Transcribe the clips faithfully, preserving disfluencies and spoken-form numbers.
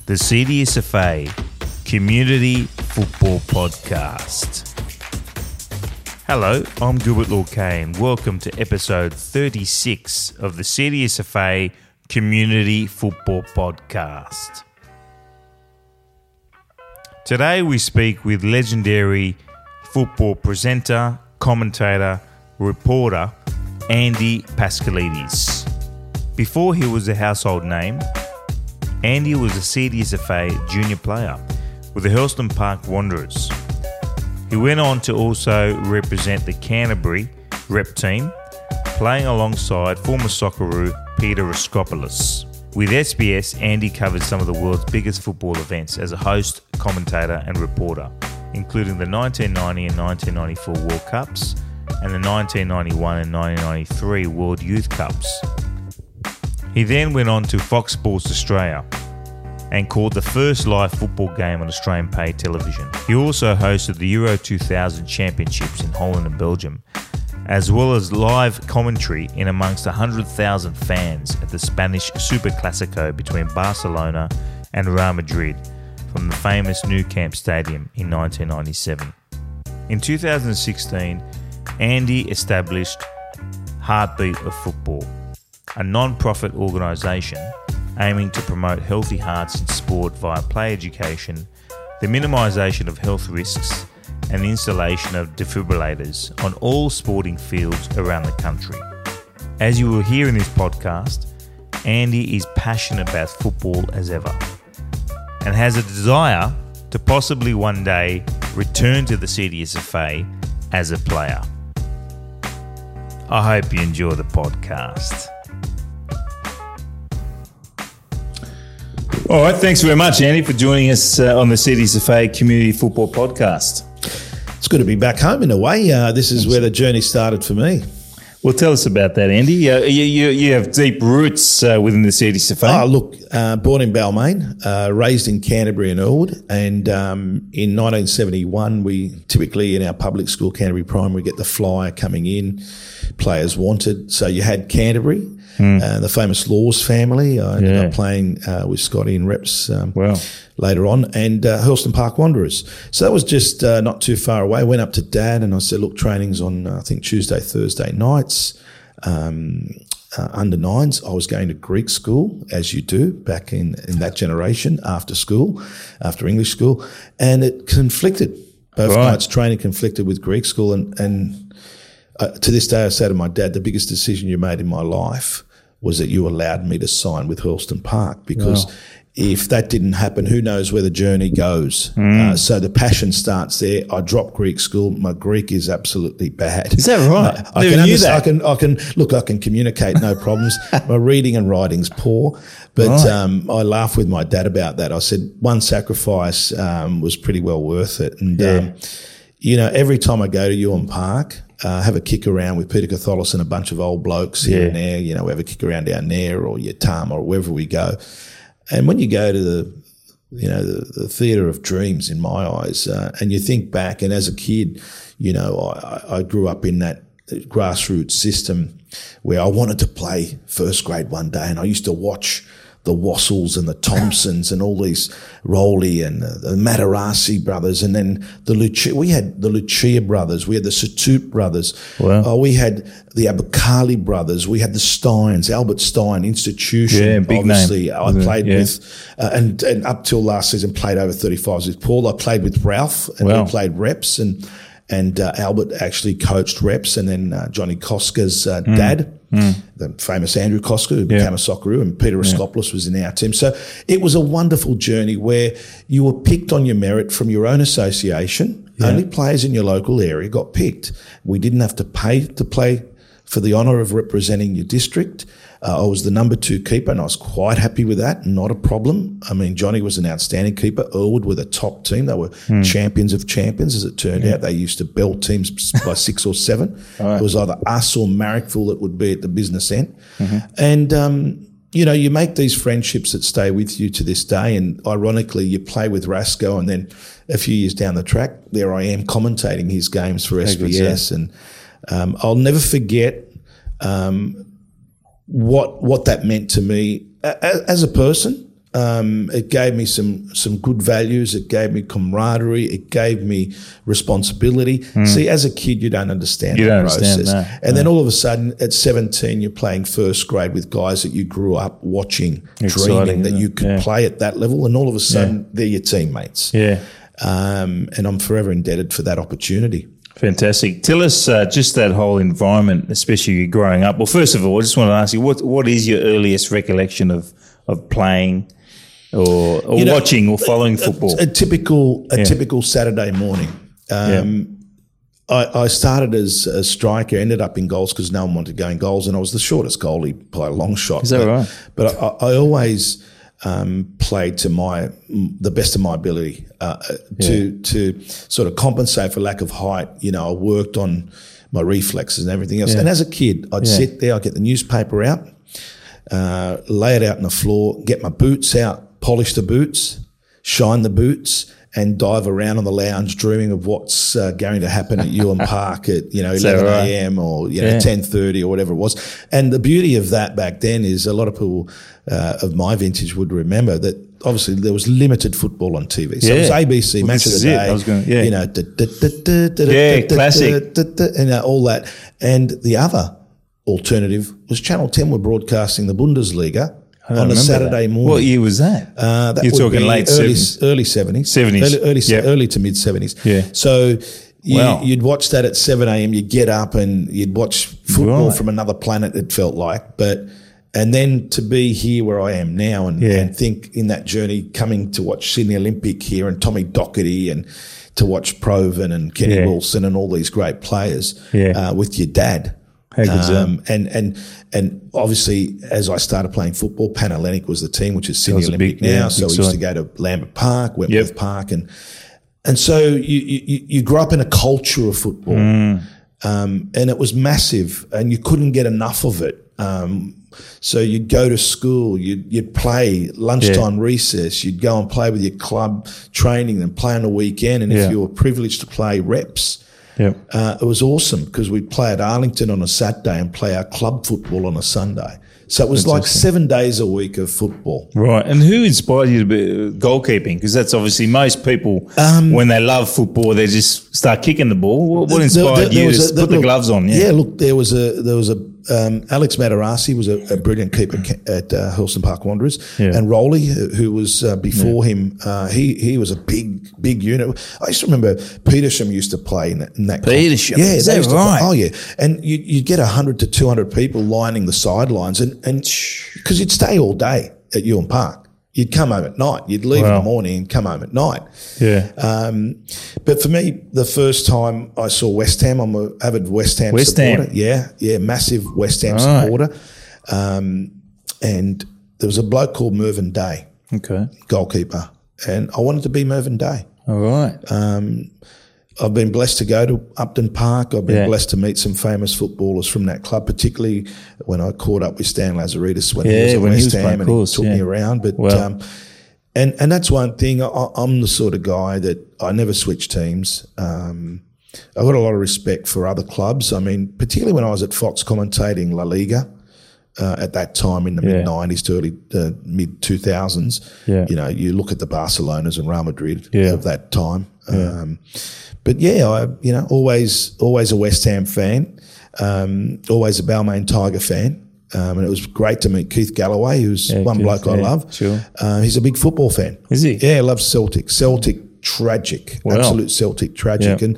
the C D S F A Community Football Podcast. Hello, I'm Gilbert Lorcaine and welcome to episode thirty-six of the C D S F A Community Football Podcast. Today we speak with legendary football presenter, commentator, reporter Andy Paschalidis. Before he was a household name, Andy was a C D S F A junior player with the Hurlstone Park Wanderers. He went on to also represent the Canterbury rep team, playing alongside former Socceroo Peter Raskopoulos. With S B S, Andy covered some of the world's biggest football events as a host, commentator and reporter, including the nineteen ninety and nineteen ninety-four World Cups and the nineteen ninety-one and nineteen ninety-three World Youth Cups. He then went on to Fox Sports Australia and called the first live football game on Australian paid television. He also hosted the Euro two thousand Championships in Holland and Belgium, as well as live commentary in amongst one hundred thousand fans at the Spanish Super Clasico between Barcelona and Real Madrid from the famous Nou Camp Stadium in nineteen ninety-seven. In two thousand sixteen, Andy established Heartbeat of Football, a non-profit organisation aiming to promote healthy hearts in sport via play education, the minimisation of health risks, and the installation of defibrillators on all sporting fields around the country. As you will hear in this podcast, Andy is passionate about football as ever and has a desire to possibly one day return to the C D S F A as a player. I hope you enjoy the podcast. All right, thanks very much, Andy, for joining us uh, on the C D S F A Community Football Podcast. It's good to be back home in a way. Uh, this is where the journey started for me. Well, tell us about that, Andy. Uh, you, you, you have deep roots uh, within the C D S F A. Oh, look, uh, born in Balmain, uh, raised in Canterbury and Elwood, and um, in nineteen seventy-one, we typically in our public school, Canterbury Primary, get the flyer coming in, players wanted. So you had Canterbury. Mm. Uh, the famous Laws family. I ended yeah. up playing uh, with Scotty in reps um, wow. later on, and uh, Hurlstone Park Wanderers. So that was just uh, not too far away. Went up to Dad and I said, look, training's on, uh, I think, Tuesday, Thursday nights, um, uh, under nines. I was going to Greek school, as you do back in, in that generation, after school, after English school, and it conflicted. Both right. nights training conflicted with Greek school, and, and Uh, to this day, I say to my dad, the biggest decision you made in my life was that you allowed me to sign with Hurlstone Park, because wow. if that didn't happen, who knows where the journey goes. Mm. Uh, so the passion starts there. I dropped Greek school. My Greek is absolutely bad. Is that right? Uh, I, can knew that. I can, I can, look, I can communicate, no problems. My reading and writing's poor. But right. um, I laughed with my dad about that. I said one sacrifice um, was pretty well worth it. And, yeah. um, you know, every time I go to Ewan Park, Uh, have a kick around with Peter Catholis and a bunch of old blokes here yeah. and there. You know, we have a kick around down there or Yatam or wherever we go. And when you go to the, you know, the, the theatre of dreams in my eyes, uh, and you think back, and as a kid, you know, I, I grew up in that grassroots system where I wanted to play first grade one day, and I used to watch the Wassells and the Thompsons and all these Rowley and the, the Matarasi brothers, and then the Lucia. We had the Lucia brothers, we had the Satut brothers, wow. uh, we had the Abukali brothers, we had the Steins, Albert Stein Institution. Yeah, big obviously. name. I played yeah. with, uh, and, and up till last season, played over thirty-fives with Paul. I played with Ralph, and wow. we played reps, and and uh, Albert actually coached reps, and then uh, Johnny Koska's uh, mm. dad. Mm. The famous Andrew Koska, who yeah. became a Socceroo, and Peter Raskopoulos yeah. was in our team. So it was a wonderful journey where you were picked on your merit from your own association. Yeah. Only players in your local area got picked. We didn't have to pay to play for the honour of representing your district. Uh, I was the number two keeper, and I was quite happy with that. Not a problem. I mean, Johnny was an outstanding keeper. Earlwood were the top team. They were mm. champions of champions, as it turned yeah. out. They used to belt teams by six or seven. Right. It was either us or Marrickville that would be at the business end. Mm-hmm. And, um, you know, you make these friendships that stay with you to this day. And ironically, you play with Rasco, and then a few years down the track, there I am commentating his games for S B S. And um, I'll never forget um, what what that meant to me as, as a person. Um, it gave me some some good values. It gave me camaraderie. It gave me responsibility. Mm. See, as a kid, you don't understand you the don't process. Understand, no, and no. then all of a sudden, at seventeen, you're playing first grade with guys that you grew up watching, Exciting, dreaming that you could yeah. play at that level. And all of a sudden, yeah. they're your teammates. Yeah. Um, and I'm forever indebted for that opportunity. Fantastic. Tell us uh, just that whole environment, especially you growing up. Well, first of all, I just want to ask you, what what is your earliest recollection of, of playing or, or you know, watching or following football? A, a typical a yeah. typical Saturday morning. Um, yeah. I, I started as a striker, ended up in goals because no one wanted to go in goals, and I was the shortest goalie by a long shot. Is that but, right? But I, I always um, played to my the best of my ability uh, to yeah. to sort of compensate for lack of height. You know, I worked on my reflexes and everything else. Yeah. And as a kid, I'd yeah. sit there, I'd get the newspaper out, uh, lay it out on the floor, get my boots out, polish the boots, shine the boots, and dive around on the lounge dreaming of what's uh, going to happen at Ewan Park at, you know, eleven a.m. or, you know, yeah. ten thirty or whatever it was. And the beauty of that back then is a lot of people uh, of my vintage would remember that obviously there was limited football on T V. So yeah. it was A B C, well, Match of the Day, I was going, yeah. you know, yeah, classic, and all that. And the other alternative was Channel ten were broadcasting the Bundesliga on a Saturday that. morning. What year was that? Uh, that You're would talking be late early, seventies. Early seventies. seventies. Early, early, yep. early to mid seventies. Yeah. So you, wow. you'd watch that at seven a.m. You'd get up and you'd watch football right. from another planet, it felt like. But and then to be here where I am now and, yeah. and think in that journey, coming to watch Sydney Olympic here and Tommy Docherty and to watch Provan and Kenny yeah. Wilson and all these great players yeah. uh, with your dad. Um, and and and obviously, as I started playing football, Panhellenic was the team, which is Sydney Olympic big, now. Yeah, so we used to go to Lambert Park, Wentworth yep. Park, and and so you, you you grew up in a culture of football, mm. um, and it was massive, and you couldn't get enough of it. Um, so you'd go to school, you'd you'd play lunchtime yeah. recess, you'd go and play with your club training, and play on the weekend, and yeah. if you were privileged to play reps. Yep. Uh, it was awesome because we'd play at Arlington on a Saturday and play our club football on a Sunday. So it was like seven days a week of football. Right. And who inspired you to be goalkeeping? Because that's obviously most people, um, when they love football, they just start kicking the ball. What, what inspired there, there, there you to a, put the, the gloves on? Yeah. yeah, look, there was a there was a um, Alex Matarasi was a, a brilliant keeper at uh, Hurlstone Park Wanderers, yeah. and Rowley, who was uh, before yeah. him, uh, he he was a big big unit. I used to remember Petersham used to play in that. In that Petersham, yeah, is they that used right? To play, oh yeah, and you you'd get a hundred to two hundred people lining the sidelines, and and because you'd stay all day at Ewan Park. You'd come home at night. You'd leave wow. in the morning and come home at night. Yeah. Um, but for me, the first time I saw West Ham, I'm an avid West Ham West supporter. Ham. Yeah, yeah, massive West Ham right. supporter. Um, and there was a bloke called Mervyn Day, okay, goalkeeper, and I wanted to be Mervyn Day. All right. Um, I've been blessed to go to Upton Park. I've been yeah. blessed to meet some famous footballers from that club, particularly when I caught up with Stan Lazaridis when yeah, he was at when West he was Ham and course, he took yeah. me around. But well. um, and and that's one thing. I, I'm the sort of guy that I never switch teams. Um, I've got a lot of respect for other clubs. I mean, particularly when I was at Fox commentating La Liga. Uh, at that time in the yeah. mid nineties to early uh, mid two thousands, yeah. you know, you look at the Barcelonas and Real Madrid yeah. of that time. Yeah. Um, but yeah, I, you know, always, always a West Ham fan, um, always a Balmain Tiger fan. Um, and it was great to meet Keith Galloway, who's yeah, one Keith, bloke I yeah, love. Sure. Uh, he's a big football fan. Is he? Yeah, loves Celtic. Celtic, tragic, wow. absolute Celtic, tragic. Yeah. And,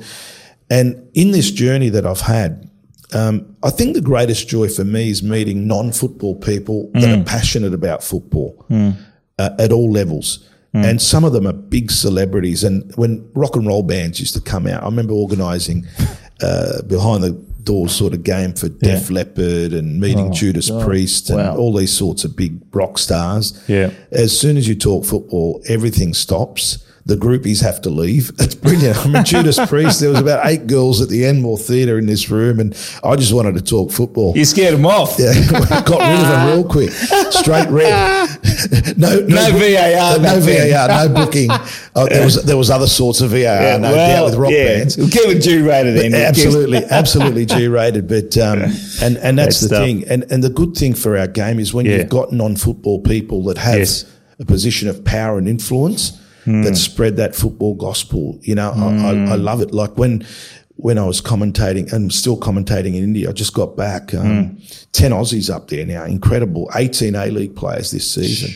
and in this journey that I've had, Um, I think the greatest joy for me is meeting non-football people that mm. are passionate about football mm. uh, at all levels. Mm. And some of them are big celebrities. And when rock and roll bands used to come out, I remember organising uh, behind the doors sort of game for yeah. Def Leppard and meeting oh, Judas God. Priest and wow. all these sorts of big rock stars. Yeah. As soon as you talk football, everything stops. The groupies have to leave. It's brilliant. I mean, Judas Priest, there was about eight girls at the Enmore Theatre in this room, and I just wanted to talk football. You scared them off. Yeah, got rid of them real quick. Straight red. No, no, no V A R. No V A R. No booking. Oh, there was there was other sorts of V A R, yeah, no well, doubt, with rock yeah. bands. We'll keep it G-rated then. Absolutely, absolutely G-rated. But um, and and that's Great the stuff. thing. And and the good thing for our game is when yeah. you've got non-football people that have. Yes. a position of power and influence mm. that spread that football gospel. You know, mm. I, I, I love it. Like when when I was commentating and still commentating in India, I just got back. Um, mm. ten Aussies up there now, incredible. eighteen A-League players this season.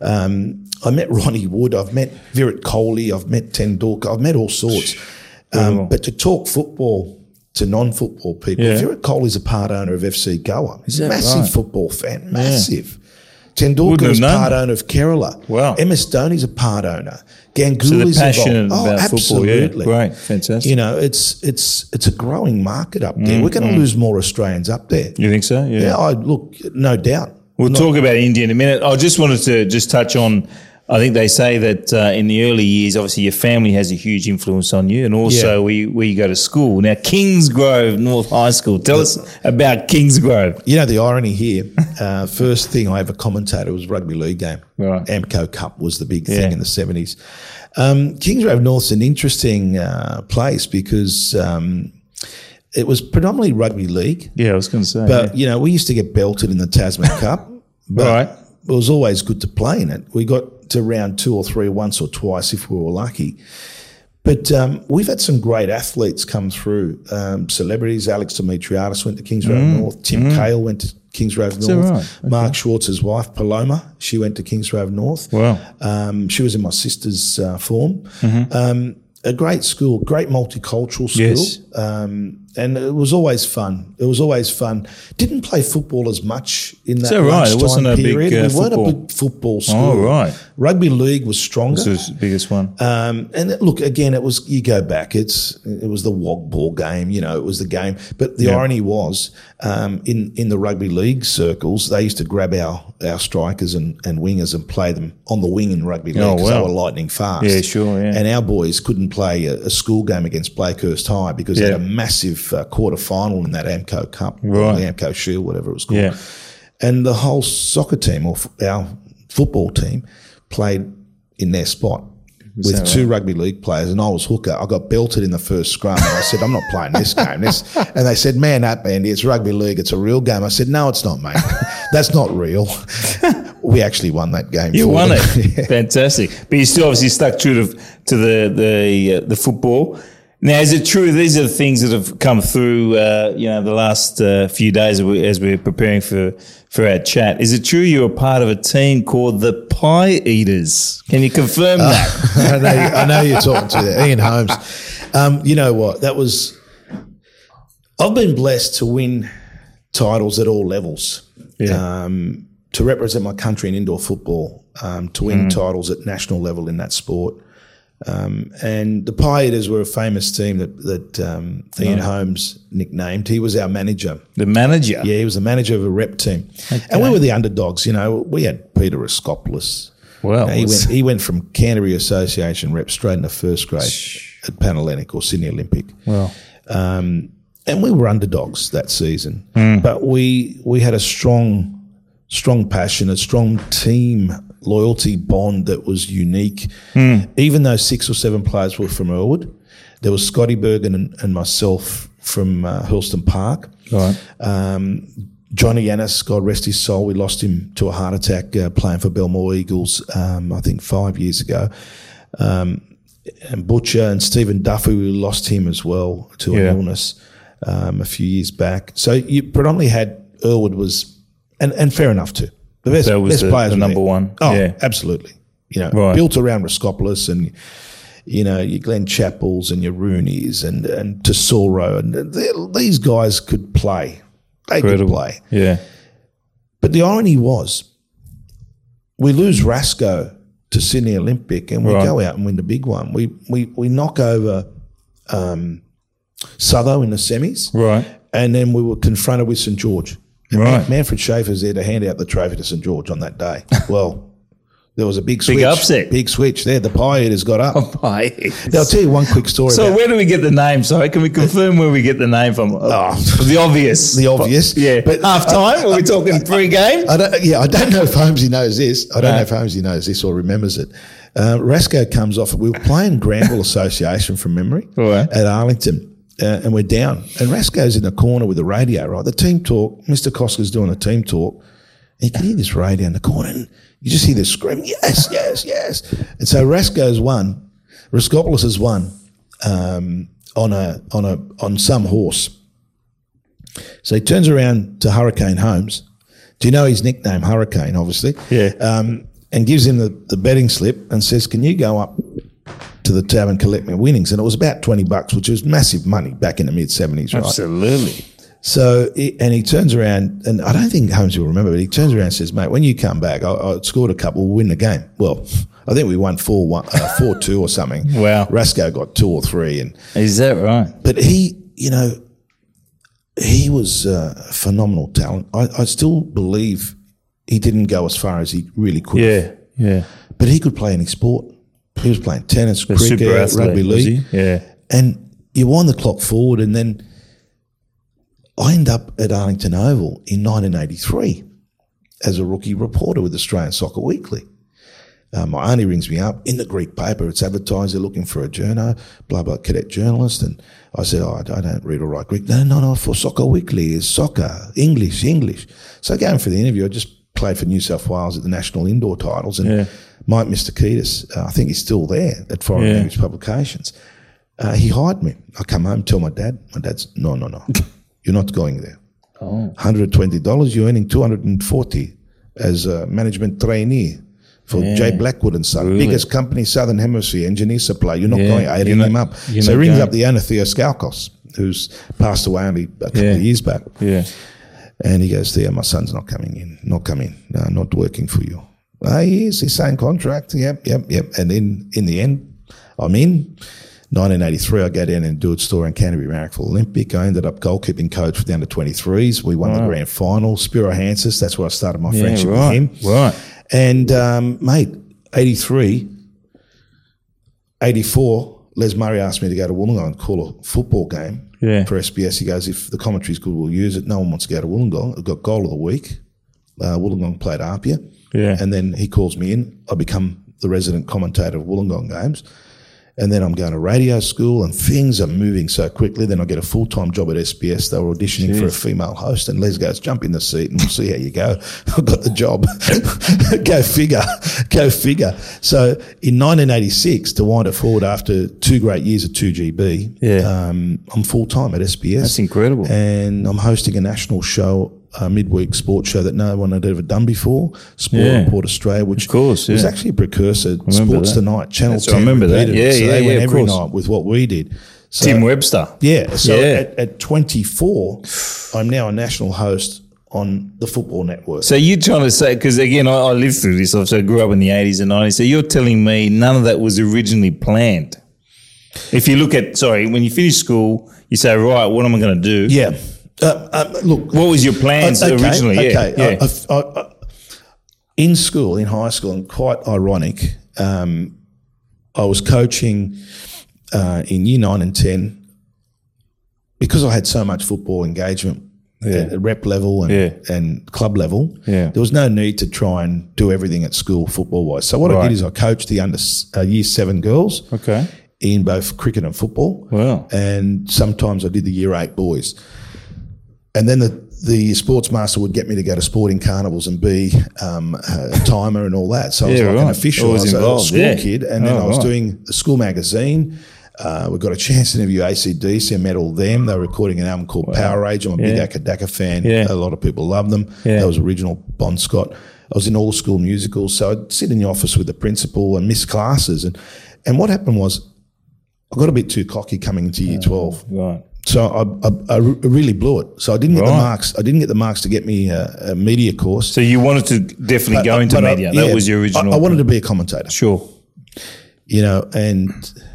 Um, I met Ronnie Wood. I've met Virat Kohli. I've met Tendulkar. I've met all sorts. Um, but to talk football to non-football people, yeah. Virat Kohli's a part owner of F C Goa. He's a massive right? football fan, massive. Yeah. Tendulkar was part owner of Kerala. Wow. M S Dhoni's a part owner. Ganguly's so they're passionate involved. about oh, absolutely. football. Yeah. Great, fantastic. You know, it's it's it's a growing market up there. Mm, We're going to mm. lose more Australians up there. You think so? Yeah. Yeah. I look, no doubt. We'll Not, talk about India in a minute. I just wanted to just touch on. I think they say that uh, in the early years, obviously your family has a huge influence on you, and also yeah. we where you go to school. Now, Kingsgrove North High School. Tell us about Kingsgrove. You know, the irony here, uh, first thing I ever commentated was a rugby league game. Right. Amco Cup was the big thing yeah. in the seventies. Um, Kingsgrove North's an interesting uh, place because um, it was predominantly rugby league. Yeah, I was going to say. But, yeah. you know, we used to get belted in the Tasman Cup. But right. it was always good to play in it. We got to round two or three once or twice if we were lucky. But um, we've had some great athletes come through, um, celebrities. Alex Demetriadis went to Kingsgrove mm. North. Tim mm. Cale went to Kingsgrove Is North. Right? Okay. Mark Schwartz's wife, Paloma, she went to Kingsgrove North. Wow. Um, she was in my sister's uh, form. Mm-hmm. Um, a great school, great multicultural school. Yes. Um, and it was always fun. It was always fun. Didn't play football as much in that, Is that right? It wasn't a period. big uh, we weren't football. a big football school. Oh, right. Rugby league was stronger. This was the biggest one. Um, and it, look, again, it was, you go back, it's, it was the wog ball game, you know, it was the game. But the yeah. irony was, um, in, in the rugby league circles, they used to grab our, our strikers and, and wingers and play them on the wing in rugby league because oh, wow. they were lightning fast. Yeah, sure, yeah. And our boys couldn't play a, a school game against Blakehurst High because yeah. they had a massive uh, quarter final in that Amco Cup, right. or the Amco Shield, whatever it was called. Yeah. And the whole soccer team, or f- our football team, played in their spot Was with two right? rugby league players, and I was hooker. I got belted in the first scrum, and I said, "I'm not playing this game." This, and they said, "Man up, Andy, it's rugby league. It's a real game." I said, "No, it's not, mate. That's not real." We actually won that game. You won them. it, yeah. Fantastic. But you still obviously stuck true to to the the uh, the football. Now, is it true these are the things that have come through, uh, you know, the last uh, few days as we're preparing for, for our chat? Is it true you're a part of a team called the Pie Eaters? Can you confirm uh, that? I, know, I know you're talking to that. Ian Holmes. Um, you know what? That was – I've been blessed to win titles at all levels, yeah. um, to represent my country in indoor football, um, to win mm. titles at national level in that sport. Um, and the Pie Eaters were a famous team that, that um, Ian oh. Holmes nicknamed. He was our manager. The manager? Yeah, he was the manager of a rep team. Okay. And we were the underdogs. You know, we had Peter Raskopoulos. Well, you know, he, went, he went from Canterbury Association rep straight into first grade at Panhellenic or Sydney Olympic. Well, um, and we were underdogs that season. Mm. But we we had a strong, strong passion, a strong team loyalty bond that was unique. Mm. Even though six or seven players were from Earlwood, there was Scotty Bergen and, and myself from uh, Hurlston Park. Right. Um, Johnny Annis, God rest his soul, we lost him to a heart attack uh, playing for Belmore Eagles, um, I think five years ago. Um, and Butcher and Stephen Duffy, we lost him as well to yeah. an illness um, a few years back. So you predominantly had Earlwood was, and, and fair enough too. The best, that was best the, players the number there. one. Oh, yeah. absolutely. You know, right. built around Raskopoulos and, you know, your Glenn Chappells and your Rooneys and, and Tesoro. And these guys could play. They Incredible. could play. Yeah. But the irony was we lose Rasco to Sydney Olympic and we right. go out and win the big one. We we, we knock over um, Southo in the semis. Right. And then we were confronted with St George. And right. Man- Manfred Schaefer's there to hand out the trophy to St George on that day. Well, there was a big switch. Big upset. Big switch there. The Pie Eaters got up. Oh, Pie Eaters. Now, I'll tell you one quick story. So about where do we get the name? Sorry, can we confirm where we get the name from? Oh. The obvious. The obvious. Yeah. But half time? Are we talking pre-game? I don't, yeah, I don't know if Holmesy knows this. I don't No. know if Holmesy knows this or remembers it. Uh, Rasco comes off. We were playing Granville Association from memory Right. at Arlington. Uh, and we're down. And Rasco's in the corner with the radio, right? The team talk, Mister Koska's doing the team talk. you can hear this radio in the corner, and you just hear this scream, yes, yes, yes. And so Rasko's won, Raskopoulos has won um, on a on a on some horse. So he turns around to Hurricane Holmes. Do you know his nickname, Hurricane, obviously? Yeah. Um, and gives him the, the betting slip and says, can you go up to the tab and collect my winnings? And it was about twenty bucks, which was massive money back in the mid-seventies, right? Absolutely. So, he, and he turns around, and I don't think Holmes will remember, but he turns around and says, mate, when you come back, I, I scored a couple, we'll win the game. Well, I think we won four one, uh, four two or something. Wow. Rasko got two or three. And is that right? But he, you know, he was uh, a phenomenal talent. I, I still believe he didn't go as far as he really could Yeah, have. yeah. But he could play any sport. He was playing tennis, The cricket, super athlete, rugby was league. he? Yeah. And you wind the clock forward, and then I end up at Arlington Oval in nineteen eighty-three as a rookie reporter with Australian Soccer Weekly. Uh, my auntie rings me up in the Greek paper. It's advertised they're looking for a journo, blah, blah, cadet journalist. And I said, oh, I don't read or write Greek. No, no, no, for Soccer Weekly is soccer, English, English. So going for the interview, I just played for New South Wales at the national indoor titles. And Yeah. Mike Mistakidis, uh, I think he's still there at Foreign Yeah. Language Publications. Uh, he hired me. I come home, tell my dad. My dad's, no, no, no, you're not going there. Oh. one hundred twenty dollars, you're earning two hundred forty as a management trainee for Yeah. Jay Blackwood and Son. Really? Biggest company, Southern Hemisphere, engineer supply. You're not Yeah. going. I You're ring not- him up. you're So not he rings going. up the owner, Theo Skalkos, who's passed away only a couple Yeah. of years back. Yeah. And he goes, Theo, my son's not coming in, not coming, no, not working for you. Ah, he is, he signed contract. Yep, yep, yep. And in, in the end, I'm in. nineteen eighty-three, I go down and do a store in Canterbury Marrickville Olympic. I ended up goalkeeping coach for the under twenty-threes. We won Wow. the grand final. Spiro Hansis, that's where I started my Yeah, friendship right. with him. Right. And, um, mate, eighty-three, eighty-four, Les Murray asked me to go to Wollongong and call a football game Yeah. for S B S. He goes, if the commentary's good, we'll use it. No one wants to go to Wollongong. I got goal of the week. Uh, Wollongong played Apia. Yeah. And then he calls me in. I become the resident commentator of Wollongong games. And then I'm going to radio school, and things are moving so quickly. Then I get a full-time job at S B S. They were auditioning Jeez. for a female host, and Les goes, jump in the seat and we'll see how you go. I got the job. Go figure. Go figure. So in nineteen eighty-six, to wind it forward after two great years at two G B, Yeah. um, I'm full-time at S B S. That's incredible. And I'm hosting a national show, a midweek sports show that no one had ever done before, Sport Yeah. Report Australia, which Of course, was yeah. actually a precursor. remember Sports that. Tonight, Channel That's- I ten. remember that. repeated it. Yeah, so yeah, they yeah, went of every course. night with what we did. So, Tim Webster. Yeah. So Yeah. At, at twenty-four, I'm now a national host on the Football Network. So you're trying to say, because again, I, I lived through this. I grew up in the eighties and nineties. So you're telling me none of that was originally planned. If you look at, sorry, when you finish school, you say, right, what am I going to do? yeah. Uh, uh, look. What was your plans Uh, okay, originally? Okay. Yeah. yeah. I, I, I, in school, in high school, and quite ironic, um, I was coaching uh, in year nine and ten because I had so much football engagement Yeah. at rep level and, Yeah. and club level. Yeah. There was no need to try and do everything at school football wise. So what I Right. did is I coached the under uh, year seven girls Okay. in both cricket and football. Wow. And sometimes I did the year eight boys. And then the, the sports master would get me to go to sporting carnivals and be um, a timer and all that. So I was Yeah, like an right. official. I Always was a involved, school yeah. kid. And then Oh, I was right. doing the school magazine. Uh, we got a chance to interview A C D C. I met all them. They were recording an album called Power Age. I'm a big Yeah. Akadaka fan. Yeah. A lot of people love them. Yeah. That was original Bon Scott. I was in all the school musicals. So I'd sit in the office with the principal and miss classes. And, and what happened was I got a bit too cocky coming into year twelve. Right. So I, I, I really blew it. So I didn't get the Right. marks. I didn't get the marks to get me a, a media course. So you wanted to definitely go But- into but I- media. yeah, that was your original. I, I wanted to be a commentator, Sure. you know, and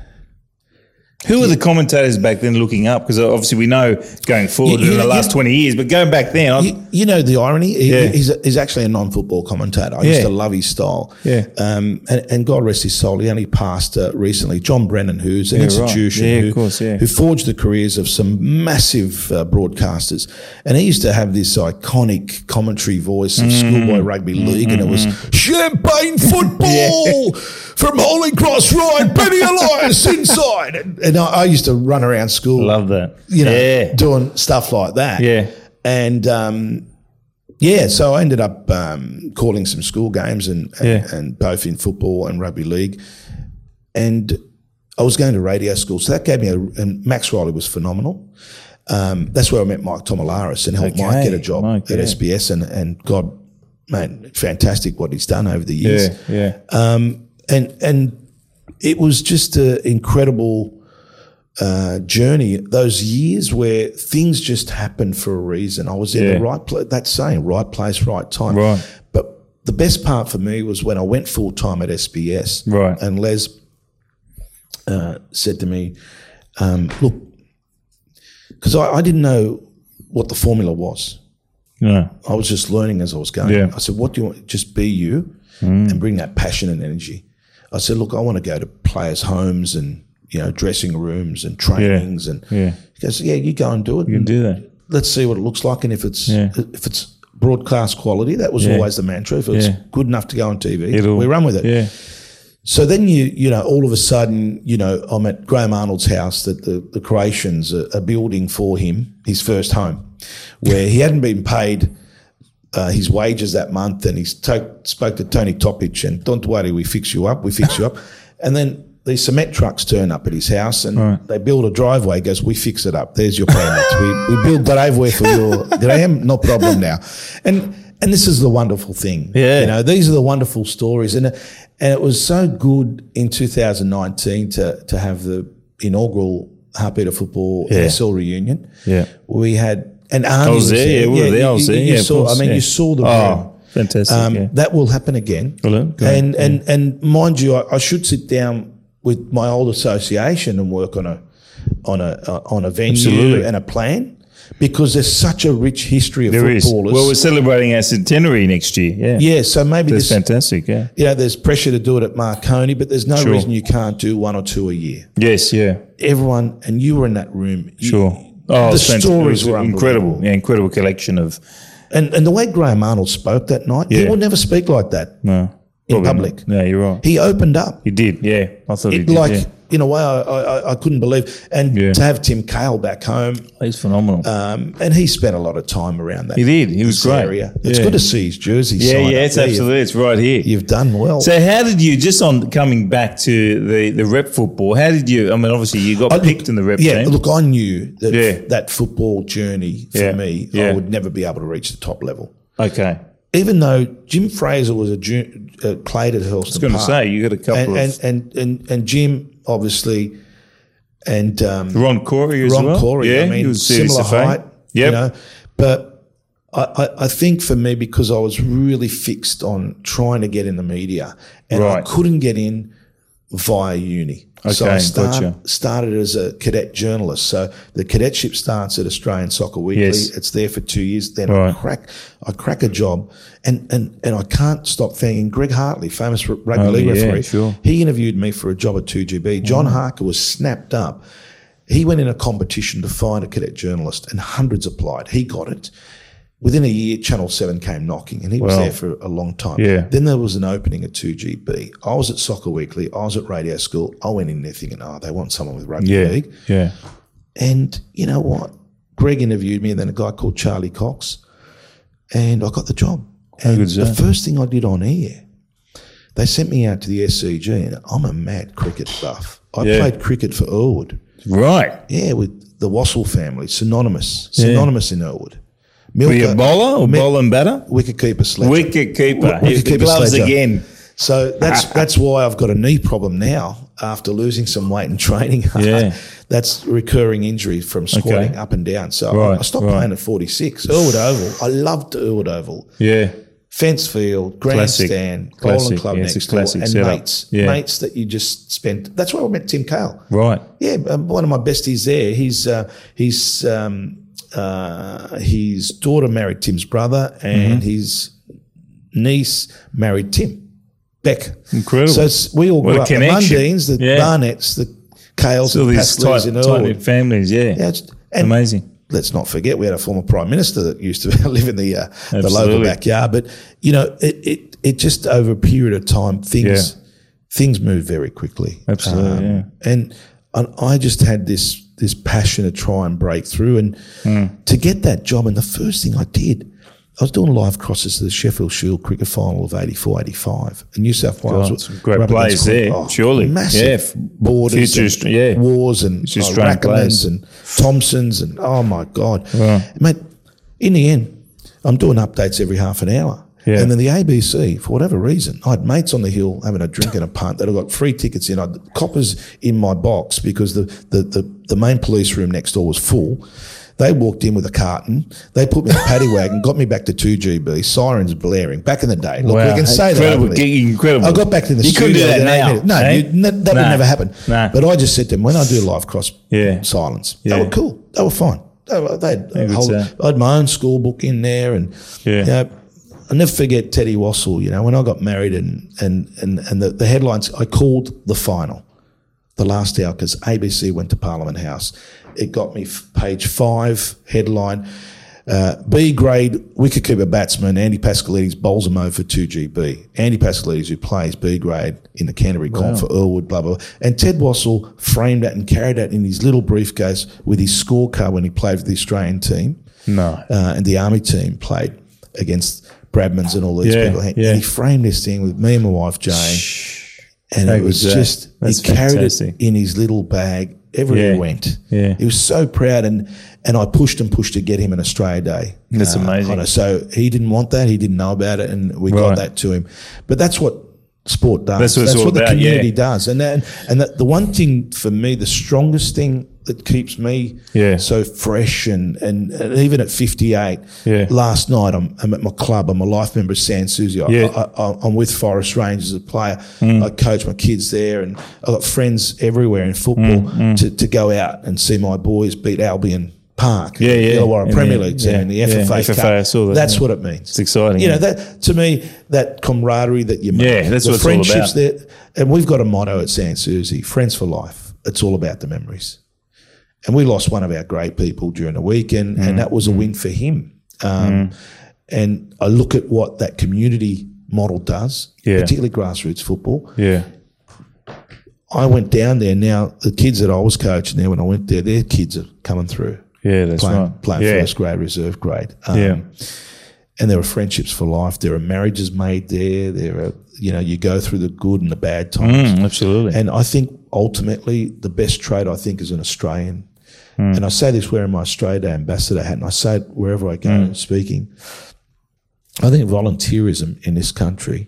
Who were the commentators back then looking up? Because obviously we know going forward You- you- in the last you- twenty years, but going back then, I, you, you know the irony. He, Yeah. he's, a, he's actually a non-football commentator. I used Yeah. to love his style. Yeah. Um, and, and God rest his soul, he only passed uh, recently. John Brennan, who's an Yeah, right. institution Yeah, of who, course, yeah. who forged the careers of some massive uh, broadcasters. And he used to have this iconic commentary voice of Mm-hmm. schoolboy rugby league, and it was champagne football from Holy Cross Ride, Benny Elias inside. And, and I, I used to run around school, love that. you know, Yeah. doing stuff like that. Yeah. And um, Yeah, so I ended up um, calling some school games and, and, Yeah. and both in football and rugby league. And I was going to radio school, so that gave me a, and Max Riley was phenomenal. Um, that's where I met Mike Tomalaris and helped Okay, Mike get a job Mike, at yeah. S B S, and, and God, man, fantastic what he's done over the years. Yeah, yeah. Um, and and it was just an incredible uh, journey. Those years where things just happened for a reason. I was in Yeah. the right place. That's saying right place, right time. Right. But the best part for me was when I went full time at S B S. Right. And Les uh, said to me, um, "Look, because I, I didn't know what the formula was. No. I was just learning as I was going. Yeah. I said, what do you want? Just be you and bring that passion and energy. I said, look, I want to go to players' homes and, you know, dressing rooms and trainings. And Yeah. he goes, yeah, you go and do it. You can do that. Let's see what it looks like. And if it's Yeah. if it's broadcast quality, that was Yeah. always the mantra. If it's Yeah. good enough to go on T V, It'll- we run with it. Yeah. So then you, you know, all of a sudden, you know, I'm at Graham Arnold's house that the, the Croatians are, are building for him, his first home, where he hadn't been paid uh, his wages that month, and he to- spoke to Tony Topic, and don't worry, we fix you up, we fix you up. And then these cement trucks turn up at his house, and Right. they build a driveway. He goes, we fix it up. There's your payments. we, we build driveway for you, Graham, no problem now. And and this is the wonderful thing. Yeah. You know, these are the wonderful stories. And and it was so good in two thousand nineteen to to have the inaugural Harpeter Football Yeah. N S L reunion. Yeah. We had an Arnie. I was there, yeah, we were there, I was you, there, you yeah, of saw, course, I mean, yeah. you saw the room. Oh, fantastic, Um, yeah. That will happen again. Will it? Great, And, and, and mind you, I, I should sit down with my old association and work on a, on a, uh, on a venue Absolutely. and a plan, because there's such a rich history of There is. footballers. Well, we're celebrating our centenary next year. Yeah. yeah, so maybe That's this, fantastic, yeah. you know, there's pressure to do it at Marconi, but there's no Sure. reason you can't do one or two a year. Yes, yeah. Everyone, and you were in that room. you- Sure. Oh, the it's fantastic. stories It was were incredible. Yeah, incredible collection of And and the way Graham Arnold spoke that night, he Yeah. will never speak like that no in probably public. not. No, you're right. He opened up. He did. Yeah, I thought he It, did. like, yeah. in a way, I, I, I couldn't believe. And Yeah. to have Tim Cale back home, He's phenomenal. um, and he spent a lot of time around that. He did. He was this great. Area. It's Yeah. good to see his jersey. yeah, sign yeah, up it's there. absolutely. It's right here. You've, you've done well. So how did you, just on coming back to the, the rep football, how did you, I mean, obviously you got I- picked in the rep yeah, team. look, I knew that Yeah. that football journey for Yeah. me, Yeah. I would never be able to reach the top level. Okay. Even though Jim Fraser was a ju- uh, played at Hurlston I was going to Park. say, you got a couple and, of, and, and, and, and Jim, obviously, and um, Ron Corey as Ron well. Corey, Yeah, I mean, he was similar C S F A. height, Yep. you know. But I, I, I think for me, because I was really fixed on trying to get in the media, and I Right. couldn't get in via uni. so Okay, I start, gotcha. started as a cadet journalist. So the cadetship starts at Australian Soccer Weekly. Yes. It's there for two years. Then I Right. crack, I crack a job, and, and, and I can't stop thanking Greg Hartley, famous r- rugby Oh, league yeah, referee. sure. He interviewed me for a job at two G B. John Harker was snapped up. He went in a competition to find a cadet journalist, and hundreds applied. He got it. Within a year, Channel seven came knocking, and he was Wow. there for a long time. Yeah. Then there was an opening at two G B. I was at Soccer Weekly. I was at Radio School. I went in there thinking, oh, they want someone with rugby Yeah. league. Yeah. And you know what? Greg interviewed me, and then a guy called Charlie Cox, and I got the job. And Good the stuff. first thing I did on air, they sent me out to the S C G, and I'm a mad cricket buff. I Yeah. played cricket for Earlwood. Right. Yeah, with the Wassell family, synonymous, Yeah. synonymous in Earlwood. Were you a bowler or Mi- bowler and batter? Wicketkeeper Sledger. Wicket keeper. Wicket His keeper gloves Sledger. again. So that's that's why I've got a knee problem now after losing some weight and training. Yeah. That's recurring injury from squatting Okay. up and down. So I- Right, I stopped right. playing at forty-six. Earlwood Oval. I loved Earlwood Oval. Yeah. Fence field, Classic. grandstand, Classic. bowling club Yeah, it's a next door, classic and setup. mates. Yeah. Mates that you just spent. That's where I met Tim Cale. Right. Yeah, um, one of my besties there. He's uh, he's um, uh, his daughter married Tim's brother, and Mm-hmm. his niece married Tim Beck. Incredible. So it's, we all What grew a up. The connection. Mundines, the Yeah. Barnetts, the Cales, Still the these Pasleys tight, in tight Earlwood. knit families. Yeah. Yeah, it's, and Amazing. let's not forget we had a former prime minister that used to live in the uh, the local Absolutely. backyard. But you know, it, it it just over a period of time things Yeah. things move very quickly. Absolutely, yeah. And and I just had this this passion to try and break through and Hmm. to get that job. And the first thing I did I was doing live crosses to the Sheffield Shield cricket final of eighty-four eighty-five. And New South Wales. God, some great players there, oh, surely. Massive yeah. borders Future, and yeah. Wars and uh, Rackelmans and Thompsons and, oh, my God. Right. Mate, in the end, I'm doing updates every half an hour. Yeah. And then the A B C, for whatever reason, I had mates on the hill having a drink and a punt that I got free tickets in. I had coppers in my box because the, the, the, the main police room next door was full. They walked in with a carton. They put me in a paddy wagon, got me back to two G B, sirens blaring. Back in the day. Look, wow. we can say incredible, that. Incredible. I got back to the you studio. You couldn't do that now. No, eh? you, that, that nah. would never happen. Nah. But I just said to them, when I do live cross yeah. silence, yeah. they were cool. They were fine. They, were, they had yeah, a whole, I had my own school book in there. And, yeah. you know, I'll never forget Teddy Wassell, you know, when I got married and and and, and the, the headlines, I called the final, the last hour, because A B C went to Parliament House. It got me f- page five headline, uh, B grade wicketkeeper batsman Andy Pascalides bowls him over for two G B. Andy Pascalides, who plays B grade in the Canterbury wow. Comp for Earlwood, blah, blah, blah. And Ted Wassell framed that and carried that in his little briefcase with his scorecard when he played for the Australian team. No. Uh, and the Army team played against Bradmans and all these yeah, people. Yeah. And he framed this thing with me and my wife, Jane. Shh. And How it was just, That's he carried fantastic. it in his little bag everywhere yeah. he went. Yeah. He was so proud. And, and I pushed and pushed to get him an Australia Day. That's uh, amazing. On so he didn't want that. He didn't know about it. And we right. got that to him. But that's what sport does. That's what, that's what the about, community yeah. does. And that, and that, the one thing for me, the strongest thing that keeps me yeah. so fresh and, and, and even at fifty-eight, yeah. last night I'm, I'm at my club, I'm a life member of Sans Souci. Yeah. I, I, I'm with Forest Range as a player. Mm. I coach my kids there and I've got friends everywhere in football mm, mm. To, to go out and see my boys beat Albion Park. Yeah, yeah. Illawarra yeah, Premier yeah, League yeah, team, the F F A yeah, Cup. F F A, I saw that, that's yeah. what it means. It's exciting. You yeah. know, that to me, that camaraderie that you make. Yeah, that's the what it's all friendships about. There, and we've got a motto at Sans Souci, friends for life. It's all about the memories. And we lost one of our great people during the weekend, mm. and that was a win for him. Um, mm. And I look at what that community model does, yeah. particularly grassroots football. Yeah. I went down there. Now, the kids that I was coaching there, when I went there, their kids are coming through. Yeah, that's playing, right. Playing yeah. first grade, reserve grade. Um, yeah. And there are friendships for life. There are marriages made there. There are, you know, you go through the good and the bad times. Mm, absolutely. And I think ultimately the best trait, I think, as an Australian, mm. and I say this wearing my Australia Day ambassador hat, and I say it wherever I go mm. speaking, I think volunteerism in this country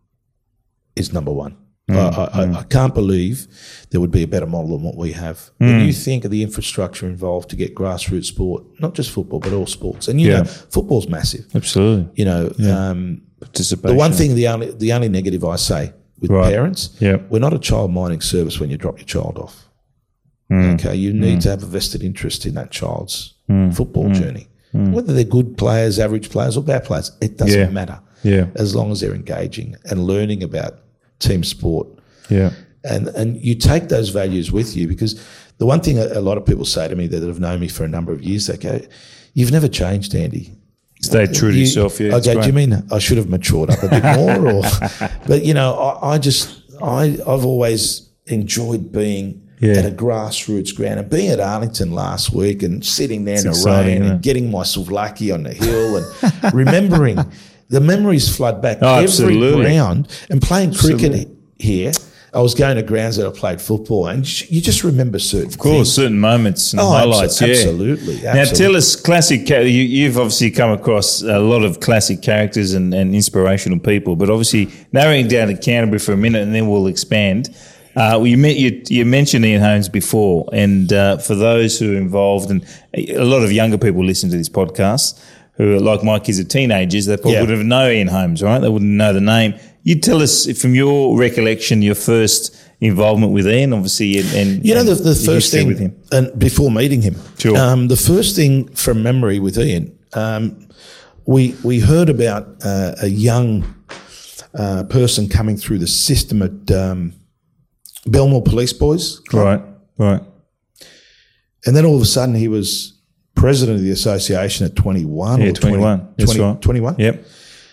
is number one. Mm. I, I, mm. I can't believe there would be a better model than what we have. Mm. When you think of the infrastructure involved to get grassroots sport, not just football, but all sports. And, you yeah. know, football's massive. Absolutely. You know, yeah. um, participation. The one thing, the only, the only negative I say with right. parents, yeah. we're not a child minding service when you drop your child off. Mm. Okay, you need mm. to have a vested interest in that child's mm. football mm. journey. Mm. Whether they're good players, average players, or bad players, it doesn't yeah. matter. Yeah. As long as they're engaging and learning about team sport. Yeah. And and you take those values with you, because the one thing a, a lot of people say to me that have known me for a number of years, they go, "You've never changed, Andy. Stay true to you, yourself." Yeah. Okay, do you mean I should have matured up a bit more? Or, but you know, I, I just I I've always enjoyed being yeah. at a grassroots ground, and being at Arlington last week and sitting there it's in the rain and getting my souvlaki on the hill and remembering the memories flood back oh, every absolutely. round, and playing cricket absolutely. here. I was going to grounds that I played football, and you just remember certain Of course, things. certain moments and oh, highlights, abso- yeah. Absolutely, absolutely. Now, tell us classic, you, you've obviously come across a lot of classic characters and, and inspirational people, but obviously narrowing down to Canterbury for a minute and then we'll expand. Uh, well, you, met, you, you mentioned Ian Holmes before, and uh, for those who are involved, and a lot of younger people listen to this podcast who are like my kids are teenagers, they probably yeah. wouldn't know Ian Holmes, right? They wouldn't know the name. You tell us from your recollection, your first involvement with Ian, obviously, and, and you know the, the first thing with him. And before meeting him, sure. um, the first thing from memory with Ian, um, we we heard about uh, a young uh, person coming through the system at um, Belmore Police Boys Club. Right, right, and then all of a sudden he was president of the association at twenty-one. Yeah, or twenty-one. twenty, That's twenty, right. twenty-one. Yep.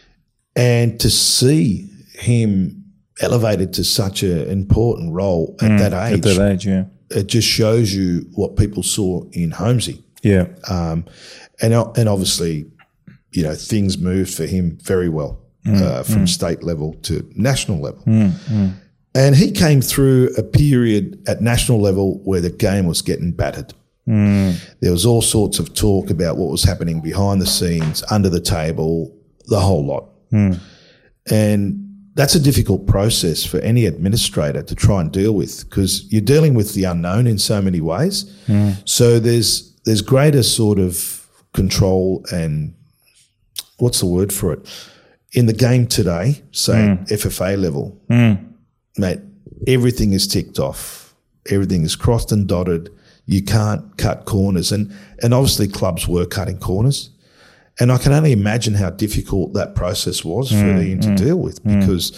And to see him elevated to such an important role at mm, that age. At that age, yeah. It just shows you what people saw in Holmesy. Yeah. Um, and and obviously, you know, things moved for him very well mm, uh, from mm. state level to national level. Mm, mm. And he came through a period at national level where the game was getting battered. Mm. There was all sorts of talk about what was happening behind the scenes, under the table, the whole lot. Mm. And that's a difficult process for any administrator to try and deal with, because you're dealing with the unknown in so many ways. Mm. So there's there's greater sort of control and what's the word for it? In the game today, say Mm. F F A level, Mm. mate, everything is ticked off. Everything is crossed and dotted. You can't cut corners. And, and obviously clubs were cutting corners. And I can only imagine how difficult that process was Mm, for Ian to mm, deal with, mm. because,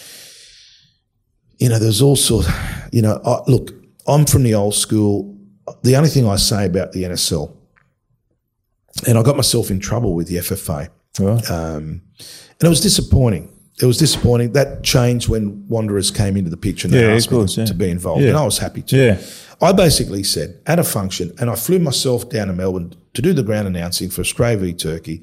you know, there's all sorts, you know, I, look, I'm from the old school. The only thing I say about the N S L, and I got myself in trouble with the F F A, Right. um, and it was disappointing. It was disappointing. That changed when Wanderers came into the picture and they Yeah, asked of course, me to, yeah. to be involved, Yeah. and I was happy to. Yeah. I basically said at a function, and I flew myself down to Melbourne to do the ground announcing for Australia v Turkey,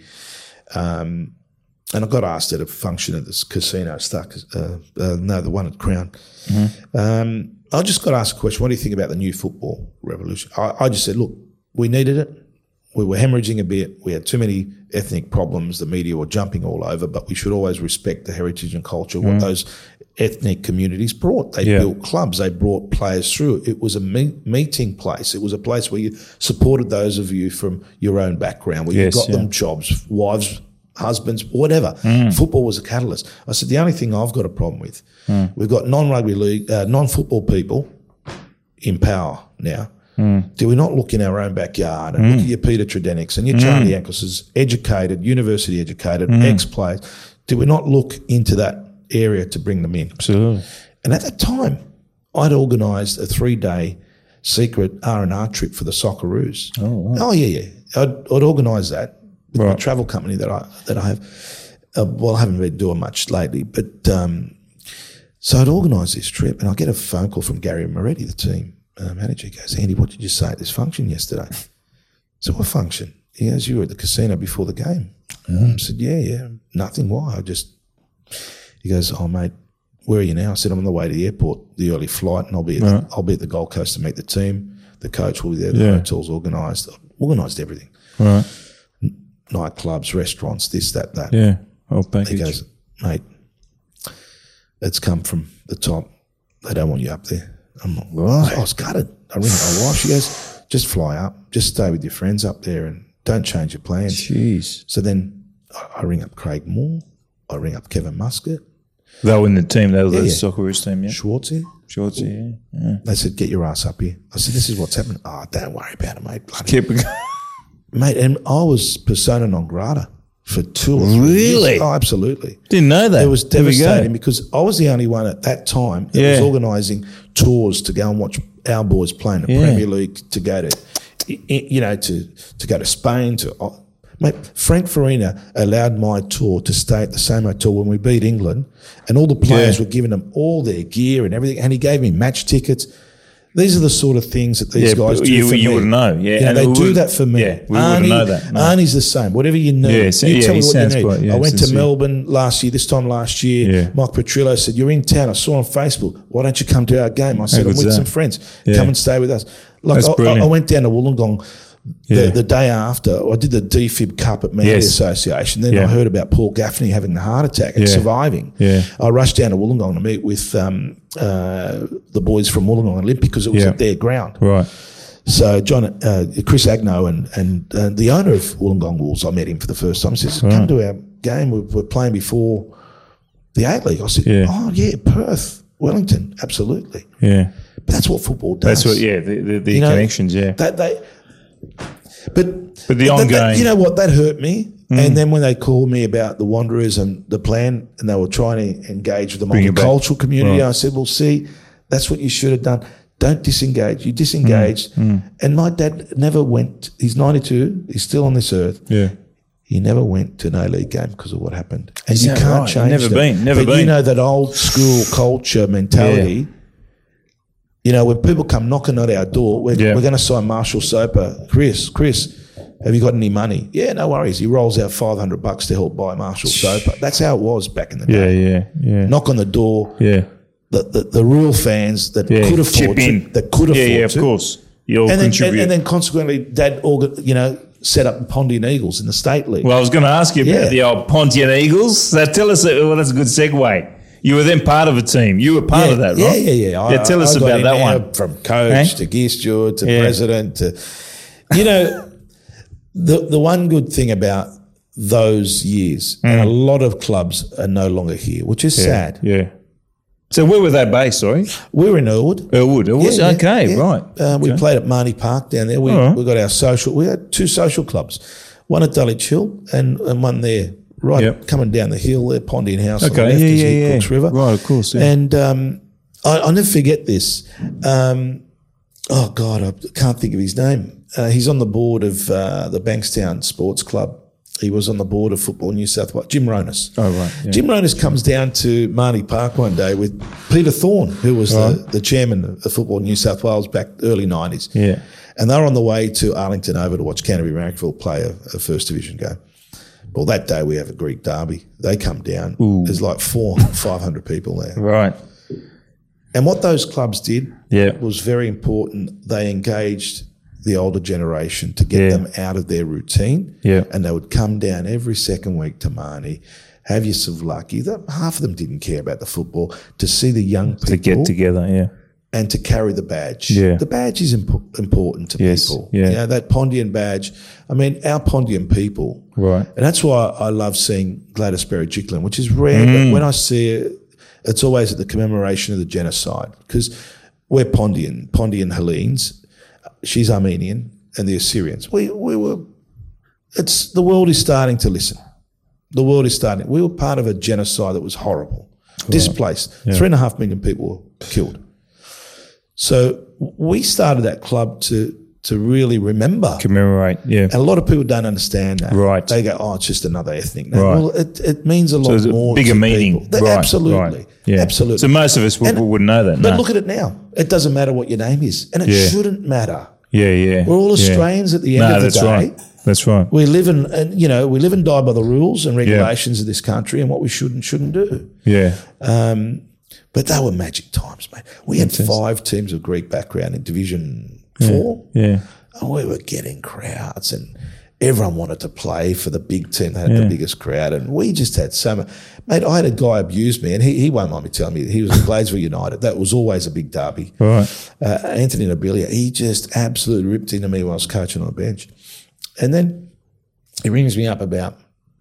um, and I got asked at a function at this casino, stuck, uh, uh, no, the one at Crown. Mm-hmm. Um, I just got asked a question, what do you think about the new football revolution? I, I just said, look, we needed it. We were hemorrhaging a bit. We had too many ethnic problems. The media were jumping all over, but we should always respect the heritage and culture, what those ethnic communities brought. They Yeah. built clubs. They brought players through. It was a me- meeting place. It was a place where you supported those of you from your own background, where Yes, you got yeah. them jobs, wives, husbands, whatever. Football was a catalyst. I said, the only thing I've got a problem with, we've got non-rugby league, uh, non-football people in power now. Mm. Do we not look in our own backyard and mm. look at your Peter Tredeniks and your Charlie mm. Ankleses, educated, university educated, mm. ex-players? Do we not look into that area to bring them in? Absolutely. And at that time, I'd organised a three-day secret R and R trip for the Socceroos. Oh, wow. Oh yeah, yeah. I'd, I'd organised that with Right. my travel company that I that I have. Uh, well, I haven't been doing much lately, but um, so I'd organised this trip, and I get a phone call from Gary Moretti, the team uh, manager. He goes, Andy, what did you say at this function yesterday? So what function? He goes, you were at the casino before the game. Mm. I said, yeah, yeah, nothing. Why? I just. He goes, oh mate, where are you now? I said, I'm on the way to the airport, the early flight, and I'll be at Right. the, I'll be at the Gold Coast to meet the team. The coach will be there. The Yeah. hotel's organised. Organised everything. Right. Nightclubs, restaurants, this, that, that. Yeah. Whole He package. goes, mate, it's come from the top. They don't want you up there. I'm like, Right. I was gutted. I ring my wife. She goes, just fly up. Just stay with your friends up there and don't change your plans. Jeez. So then I, I ring up Craig Moore. I ring up Kevin Muscat. They were in the team. They were the Yeah, yeah. Socceroos team, yeah? Schwartzy. Shorty, yeah. yeah. They said, get your ass up here. I said, this is what's happening. Oh, don't worry about it, mate. Bloody Keep it mate, and I was persona non grata for two or three Really? years. Oh, absolutely. Didn't know that. It was There we go. devastating because I was the only one at that time that Yeah. was organising tours to go and watch our boys play in the Yeah. Premier League, to go to, i- i- you know, to to go to Spain. To uh, mate, Frank Farina allowed my tour to stay at the same hotel when we beat England, and all the players Yeah. were giving them all their gear and everything, and he gave me match tickets. These are the sort of things that these Yeah, guys but do you- for you me. wouldn't know, yeah, You know, and they we do would- that for me. yeah, we wouldn't know that, no. Arnie's the same. Whatever you need, Yeah, so- you yeah, tell me he what you sounds need. quite- yeah, I went to sincere. Melbourne last year, this time last year. Yeah. Mike Petrillo said, you're in town. I saw on Facebook. Why don't you come to our game? I said, I'm good's with that? some friends. Yeah. Come and stay with us. Like That's I, I, brilliant. I went down to Wollongong the, Yeah. the day after. I did the D F I B Cup at Media Yes. Association. Then Yeah. I heard about Paul Gaffney having the heart attack and Yeah. surviving. Yeah. I rushed down to Wollongong to meet with um, uh, the boys from Wollongong Olympic because it was Yeah. at their ground. Right. So John, uh, Chris Agno and and uh, the owner of Wollongong Wolves, I met him for the first time. He says, "Come to our game. We're, we're playing before the A League." I said, Yeah. "Oh yeah, Perth, Wellington, absolutely." Yeah. But that's what football does. That's what, yeah, the, the, the You know, connections, yeah. That they, but But the that- that- ongoing- you know what? That hurt me. And then when they called me about the Wanderers and the plan, and they were trying to engage with the Bring it back. multicultural community, Right. I said, "Well, see, that's what you should have done. Don't disengage. You disengaged." Mm. And my dad never went. He's ninety-two. He's still on this earth. Yeah. He never went to an A-League game because of what happened. And Is you that can't right? change Never that. been, never but you been. know that old school culture mentality. You know, when people come knocking at our door, we're, Yeah. we're going to sign Marshall Soper. Chris, Chris, have you got any money? Yeah, no worries. He rolls out five hundred bucks to help buy Marshall soap. That's how it was back in the day. Yeah, yeah, yeah. Knock on the door. Yeah. The, the, the real fans that yeah. could afford Chip in. to, that could afford yeah, yeah, to. of course. You'll and then, contribute. and, and then consequently, Dad, organ, you know, set up Pontian Eagles in the state league. Well, I was going to ask you Yeah. about the old Pontian Eagles. So tell us, well, that's a good segue. You were then part of a team. You were part yeah, of that, yeah, right? Yeah, yeah, yeah. Yeah, tell I, us I got about in that there one. From coach Hey? to gear steward to Yeah. president to, you know, the the one good thing about those years, Mm. and a lot of clubs are no longer here, which is Yeah, sad. Yeah. So where were they based, sorry? We were in Earlwood. Earlwood. It was? Yeah, yeah, okay, yeah. right. Uh, we Okay. played at Marnie Park down there. We All right. we got our social. We had two social clubs, one at Dulwich Hill and, and one there, right Yep. coming down the hill there, Pondian House on the Okay, left yeah, as yeah, you hit yeah. Cooks River. Right, of course, yeah. And um, I, I'll never forget this. Um, oh, God, I can't think of his name. Uh, he's on the board of uh, the Bankstown Sports Club. He was on the board of Football New South Wales. Jim Ronas. Oh, right. Yeah. Jim Ronas comes down to Marnie Park one day with Peter Thorne, who was Right. the, the chairman of Football New South Wales back early nineties. Yeah. And they were on the way to Arlington over to watch Canterbury Marrickville play a, a First Division game. Well, that day we have a Greek derby. They come down. Ooh. There's like four, five hundred people there. Right. And what those clubs did Yeah. was very important. They engaged the older generation to get Yeah. them out of their routine. Yeah. And they would come down every second week to Marnie, have you some lucky. That half of them didn't care about the football, to see the young people To get together, yeah. and to carry the badge. Yeah. The badge is imp- important to Yes, people. yeah. You know, that Pondian badge. I mean, our Pondian people. Right. And that's why I love seeing Gladys Berejiklian, which is rare. Mm. But when I see it, it's always at the commemoration of the genocide, because we're Pondian, Pondian Hellenes. She's Armenian, and the Assyrians. We we were. It's the world is starting to listen. The world is starting. We were part of a genocide that was horrible, displaced. Yeah. Three and a half million people were killed. So we started that club to to really remember. Commemorate, yeah. And a lot of people don't understand that. Right. They go, oh, it's just another ethnic name. Right. Well, it, it means a lot So it's a more. bigger to meaning. people. They- Right, Absolutely. right. Yeah. Absolutely. So most of us would, And- wouldn't know that, But no. look at it now. It doesn't matter what your name is. And it Yeah. shouldn't matter. Yeah, yeah. We're all yeah. Australians at the end no, of the that's day. right. That's right. We live in, and you know, we live and die by the rules and regulations of this country and what we should and shouldn't do. Yeah. Um, but they were magic times, mate. We had Fantastic. five teams of Greek background in Division Four. Yeah. And we were getting crowds, and everyone wanted to play for the big team that had Yeah. the biggest crowd. And we just had so much. Mate, I had a guy abuse me, and he, he won't mind me telling me, he was in Gladesville United. That was always a big derby. Right. Uh, Anthony Nobilia, he just absolutely ripped into me while I was coaching on the bench. And then he rings me up about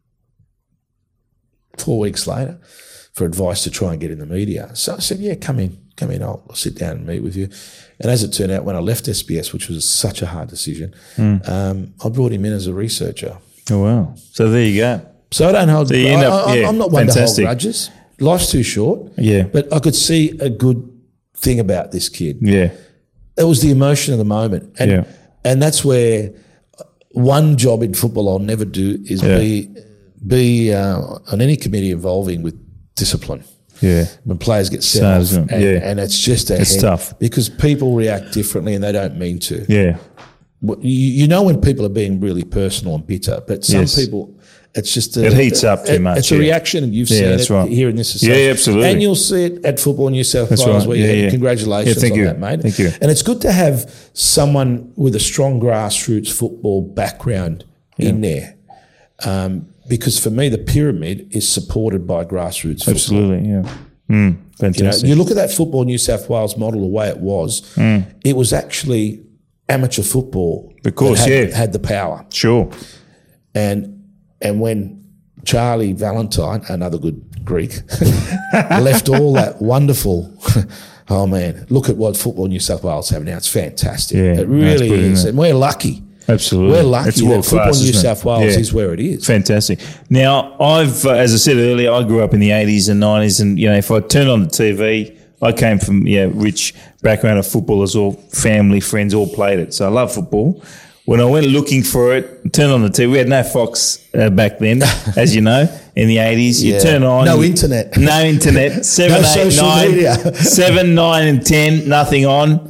four weeks later for advice to try and get in the media. So I said, yeah, come in, come in. I'll, I'll sit down and meet with you. And as it turned out, when I left S B S, which was such a hard decision, Mm. um, I brought him in as a researcher. Oh, wow. So there you go. So I don't hold. So you I, end up- I, yeah, I'm not one to hold fantastic. grudges. Life's too short. Yeah. But I could see a good thing about this kid. Yeah. It was the emotion of the moment, and Yeah. and that's where one job in football I'll never do is Yeah. be be uh, on any committee involving with discipline. Yeah. When players get sent So, off, isn't it? and, Yeah. and it's just a It's head- tough. because people react differently and they don't mean to. Yeah. Well, You, you know when people are being really personal and bitter, but some Yes. people, it's just a, It heats up too it- much, It's a yeah. reaction, and you've Yeah, seen that's it right. here in this Yeah, association. absolutely. And you'll see it at Football New South That's Wales. right. Where Yeah, you yeah. Congratulations Yeah, thank on you. that, mate. Thank you. And it's good to have someone with a strong grassroots football background in there, um, because for me the pyramid is supported by grassroots football. Absolutely. Yeah. Mm, You know, fantastic. you look at that Football New South Wales model, the way it was, it was actually amateur football Of course, that had, yeah. had the power. Sure. And and when Charlie Valentine, another good Greek, left all that wonderful, oh man, look at what Football New South Wales have now. It's fantastic. Yeah, it no, it's really good, is. isn't it? And we're lucky. Absolutely. We're lucky It's that world Football class, New isn't it? South Wales Yeah. is where it is. Fantastic. Now, I've, uh, as I said earlier, I grew up in the eighties and nineties, and you know, if I turned on the T V, I came from yeah, rich background of footballers, all family, friends, all played it. So I love football. When I went looking for it, turned on the T V. We had no Fox uh, back then, as you know, in the eighties. You Yeah. turn on No you- internet. no internet. Seven, No eight, social nine, media. seven, nine, and ten, nothing on.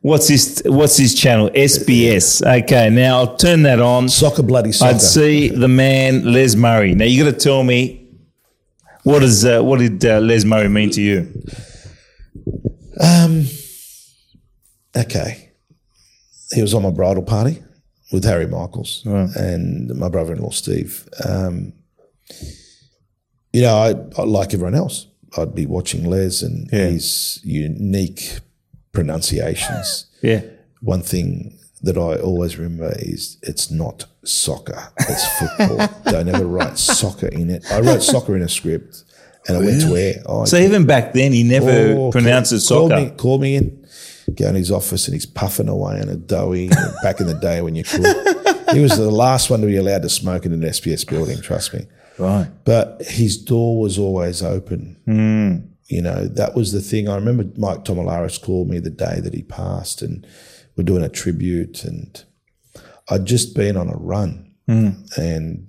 What's his What's his channel? S B S. Okay, now I'll turn that on. Soccer bloody soccer. I'd see the man Les Murray. Now you got to tell me what is uh, what did uh, Les Murray mean to you? Um. Okay, he was on my bridal party with Harry Michaels Right. and my brother-in-law Steve. Um, you know, I, I like everyone else. I'd be watching Les and Yeah. his unique pronunciations. Yeah. One thing that I always remember is it's not soccer, it's football. Don't ever write soccer in it. I wrote soccer in a script and I went to air. Oh, So even back then, he never oh, pronounces call, soccer. Called me, called me in, go in his office and he's puffing away on a doughy. Back in the day when you could. He was the last one to be allowed to smoke in an S B S building, trust me. Right. But his door was always open. Mm. You know, that was the thing. I remember Mike Tomalaris called me the day that he passed and we're doing a tribute and I'd just been on a run Mm. and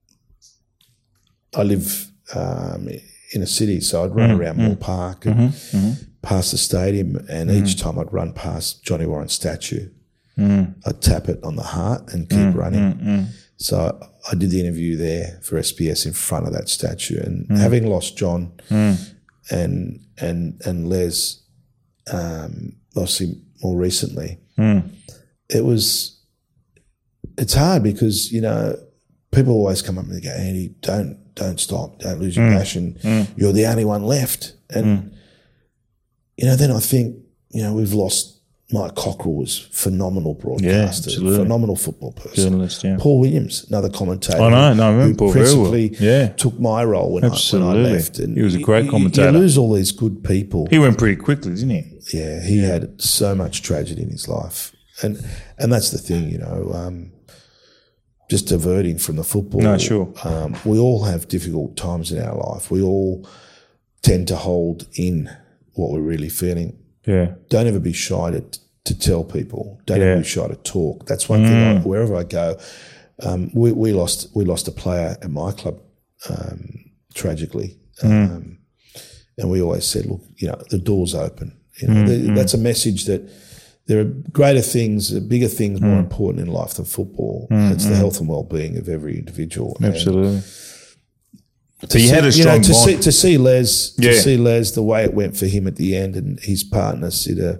I live um, in a city, so I'd run Mm. around Moore Park and Mm-hmm. Mm-hmm. past the stadium and Mm. each time I'd run past Johnny Warren's statue, Mm. I'd tap it on the heart and keep Mm. running. Mm. Mm. So I did the interview there for S B S in front of that statue and Mm. having lost John Mm. and and and Les, um, obviously more recently, Mm. it was. It's hard because you know people always come up and they go, Andy, don't don't stop, don't lose your Mm. passion. Mm. You're the only one left, and Mm. you know then I think you know we've lost. Mike Cockrell was phenomenal broadcaster, absolutely. phenomenal football person. Journalist, yeah. Paul Williams, another commentator. I know, no, I remember who Paul very well. principally Yeah. took my role when I, when I Absolutely. left. And He was a you- great you- commentator. You lose all these good people. He went pretty quickly, didn't he? Yeah, he had so much tragedy in his life, and and that's the thing, you know. Um, just diverting from the football. No, sure. Um, we all have difficult times in our life. We all tend to hold in what we're really feeling. Yeah. Don't ever be shy to to tell people. Don't Yeah. ever be shy to talk. That's one thing. I, wherever I go, um, we we lost we lost a player at my club um, tragically. Um, And we always said, look, you know, the door's open. You know, the, that's a message that there are greater things, bigger things more important in life than football. It's the health and well-being of every individual. And Absolutely. to So you see- had a strong know, to bond. see, to see Les, to Yeah. see Les, the way it went for him at the end and his partner, Sida,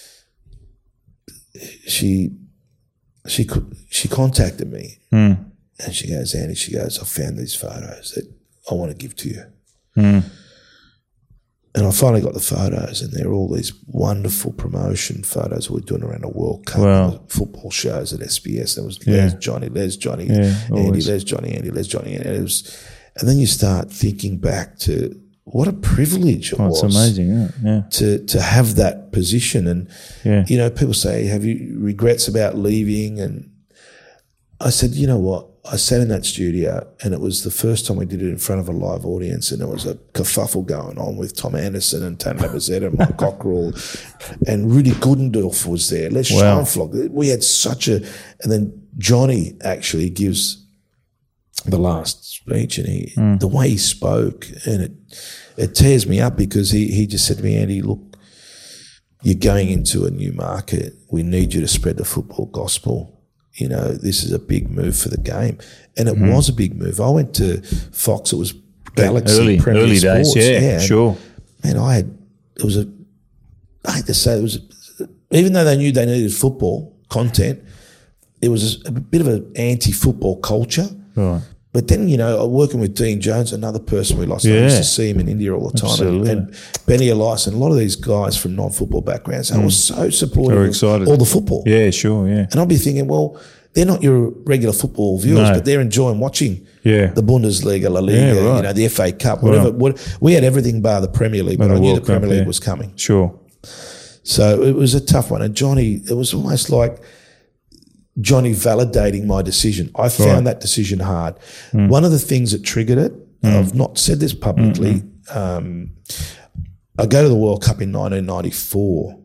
she, she could, she contacted me Mm. and she goes, Andy, she goes, I found these photos that I want to give to you. Mm. And I finally got the photos, and they're all these wonderful promotion photos we're doing around the World Cup, Wow. and the football shows at S B S. There was Yeah. Les, Johnny, Les, Johnny, Yeah, Andy, always. Les, Johnny, Andy, Les, Johnny. And, it was, and then you start thinking back to what a privilege it Oh, was it's amazing, isn't it? Yeah. to to have that position. And, Yeah. you know, people say, have you regrets about leaving? And I said, you know what? I sat in that studio and it was the first time we did it in front of a live audience, and there was a kerfuffle going on with Tom Anderson and Tony Labazetta and Mike Cockrell, and Rudy Goodendorf was there. Les Wow. Scheinflog. We had such a, and then Johnny actually gives the last speech, and he, the way he spoke, and it, it tears me up because he, he just said to me, Andy, look, you're going into a new market. We need you to spread the football gospel. You know, this is a big move for the game. And it was a big move. I went to Fox, it was Galaxy Early, Premier early days, Sports. yeah, and, sure. Man, I had, it was a, I hate to say it was, a, even though they knew they needed football content, it was a, a bit of an anti-football culture. Right. But then, you know, working with Dean Jones, another person we lost. I Yeah. used to see him in India all the time. Absolutely. And, and Benny Elias and a lot of these guys from non-football backgrounds, I was so supportive Very of excited. all the football. Yeah, sure, yeah. And I'll be thinking, well, they're not your regular football viewers, No. but they're enjoying watching Yeah. the Bundesliga, La Liga, Yeah, right. you know, the F A Cup, whatever. What, we had everything bar the Premier League, but the I knew the World Cup, Premier League yeah. was coming. Sure. So it was a tough one. And Johnny, it was almost like Johnny validating my decision. I found Right. that decision hard. One of the things that triggered it, I've not said this publicly, um, I go to the World Cup in nineteen ninety-four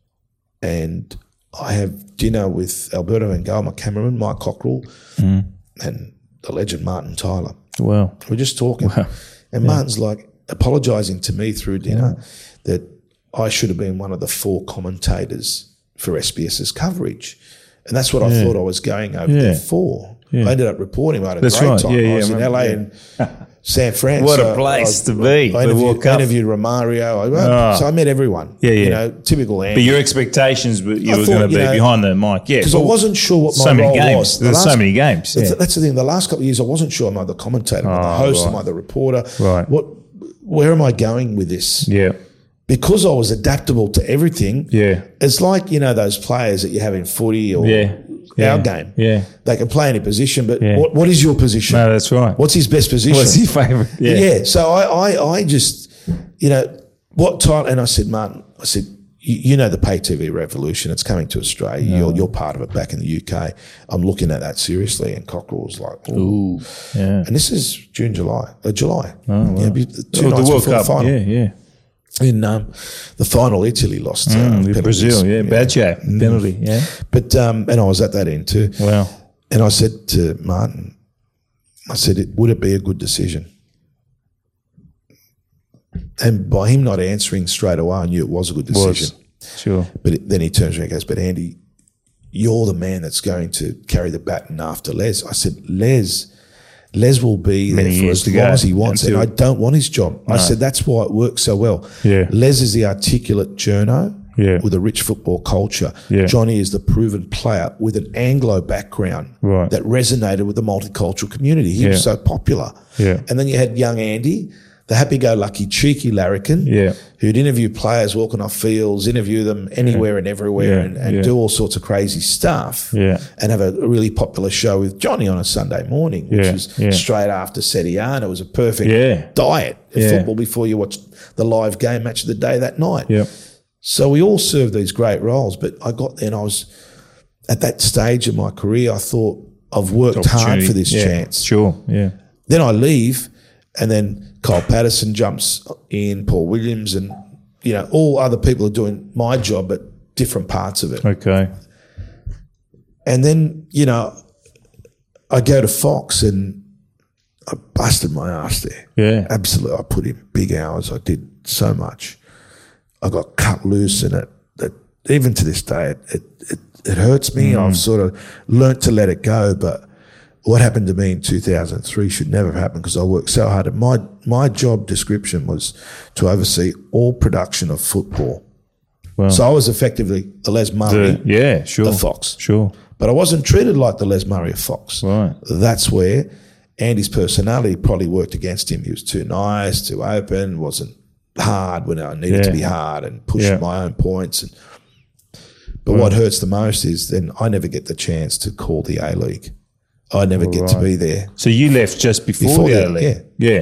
and I have dinner with Alberto Van Gaal, my cameraman, Mike Cockrell, and the legend Martin Tyler. Wow. We're just talking. And Martin's like apologising to me through dinner that I should have been one of the four commentators for SBS's coverage. And that's what I Yeah. thought I was going over Yeah. there for. Yeah. I ended up reporting. I had a That's great right. time. Yeah, yeah, I was I in L A remember, and San Fran. What a So place I, to be, I the interviewed, World Cup. I interviewed Romario. I, Oh. So I met everyone. Yeah, yeah. You know, typical Andy. But your expectations were you I were thought, going to you be know, behind the mic. Yeah. because I wasn't sure what my so many role games. was. The There's so last- many games. Yeah. That's, that's the thing. The last couple of years, I wasn't sure. Am I the commentator? Am I the Oh, host? right. Am I the reporter? Right. What? Where am I going with this? Yeah. Because I was adaptable to everything. Yeah. It's like, you know, those players that you have in footy or Yeah. Yeah. our game. Yeah. They can play any position, but Yeah. what, what is your position? No, that's right. What's his best position? What's your favourite? Yeah. Yeah. So I, I, I just, you know, what time? And I said, Martin, I said, you, you know, the pay T V revolution, it's coming to Australia. You're, you're part of it back in the U K. I'm looking at that seriously. And Cockerell was like, ooh. Ooh. Yeah. And this is June, July, uh, July. Oh, wow. Yeah, be- two Oh, nights the World before Cup. the final. Yeah, yeah. In um, the final, Italy lost. uh, Mm, penalties. Brazil, yeah. Baggio, penalty, yeah. But, um, and I was at that end too. Wow. And I said to Martin, I said, it, would it be a good decision? And by him not answering straight away, I knew it was a good decision. Was. Sure. But it, then he turns around and goes, but Andy, you're the man that's going to carry the baton after Les. I said, Les, Les will be Many there for years as to long go as he wants. until- And I don't want his job. I said, that's why it works so well. Yeah. Les is the articulate journo Yeah. with a rich football culture. Yeah. Johnny is the proven player with an Anglo background Right. that resonated with the multicultural community. He Yeah. was so popular. Yeah. And then you had young Andy, the happy-go-lucky, cheeky larrikin, Yeah. who'd interview players walking off fields, interview them anywhere and everywhere Yeah. and, and Yeah. do all sorts of crazy stuff Yeah. and have a really popular show with Johnny on a Sunday morning, which Yeah. was Yeah. straight after Setiana. It was a perfect Yeah. diet of Yeah. football before you watched the live game match of the day that night. Yeah. So we all served these great roles, but I got there and I was at that stage of my career, I thought I've worked hard Opportunity. for this Yeah. chance. Sure. Yeah. Then I leave, and then Kyle Patterson jumps in, Paul Williams, and you know all other people are doing my job, but different parts of it. Okay. And then you know, I go to Fox, and I busted my ass there. Yeah. Absolutely, I put in big hours. I did so much. I got cut loose, and it, it even to this day, it it, it, it hurts me. Mm. I've sort of learnt to let it go, but. What happened to me in two thousand three should never have happened because I worked so hard. And my, my job description was to oversee all production of football. Wow. So I was effectively the Les Murray The- yeah, sure. of Fox. Sure. But I wasn't treated like the Les Murray of Fox. Right. That's where Andy's personality probably worked against him. He was too nice, too open, wasn't hard when I needed to Yeah. be hard and pushing Yeah. my own points. And, but what hurts the most is then I never get the chance to call the A-League. I never get to right. be there. So you left just before, Before the that, A-League. Yeah.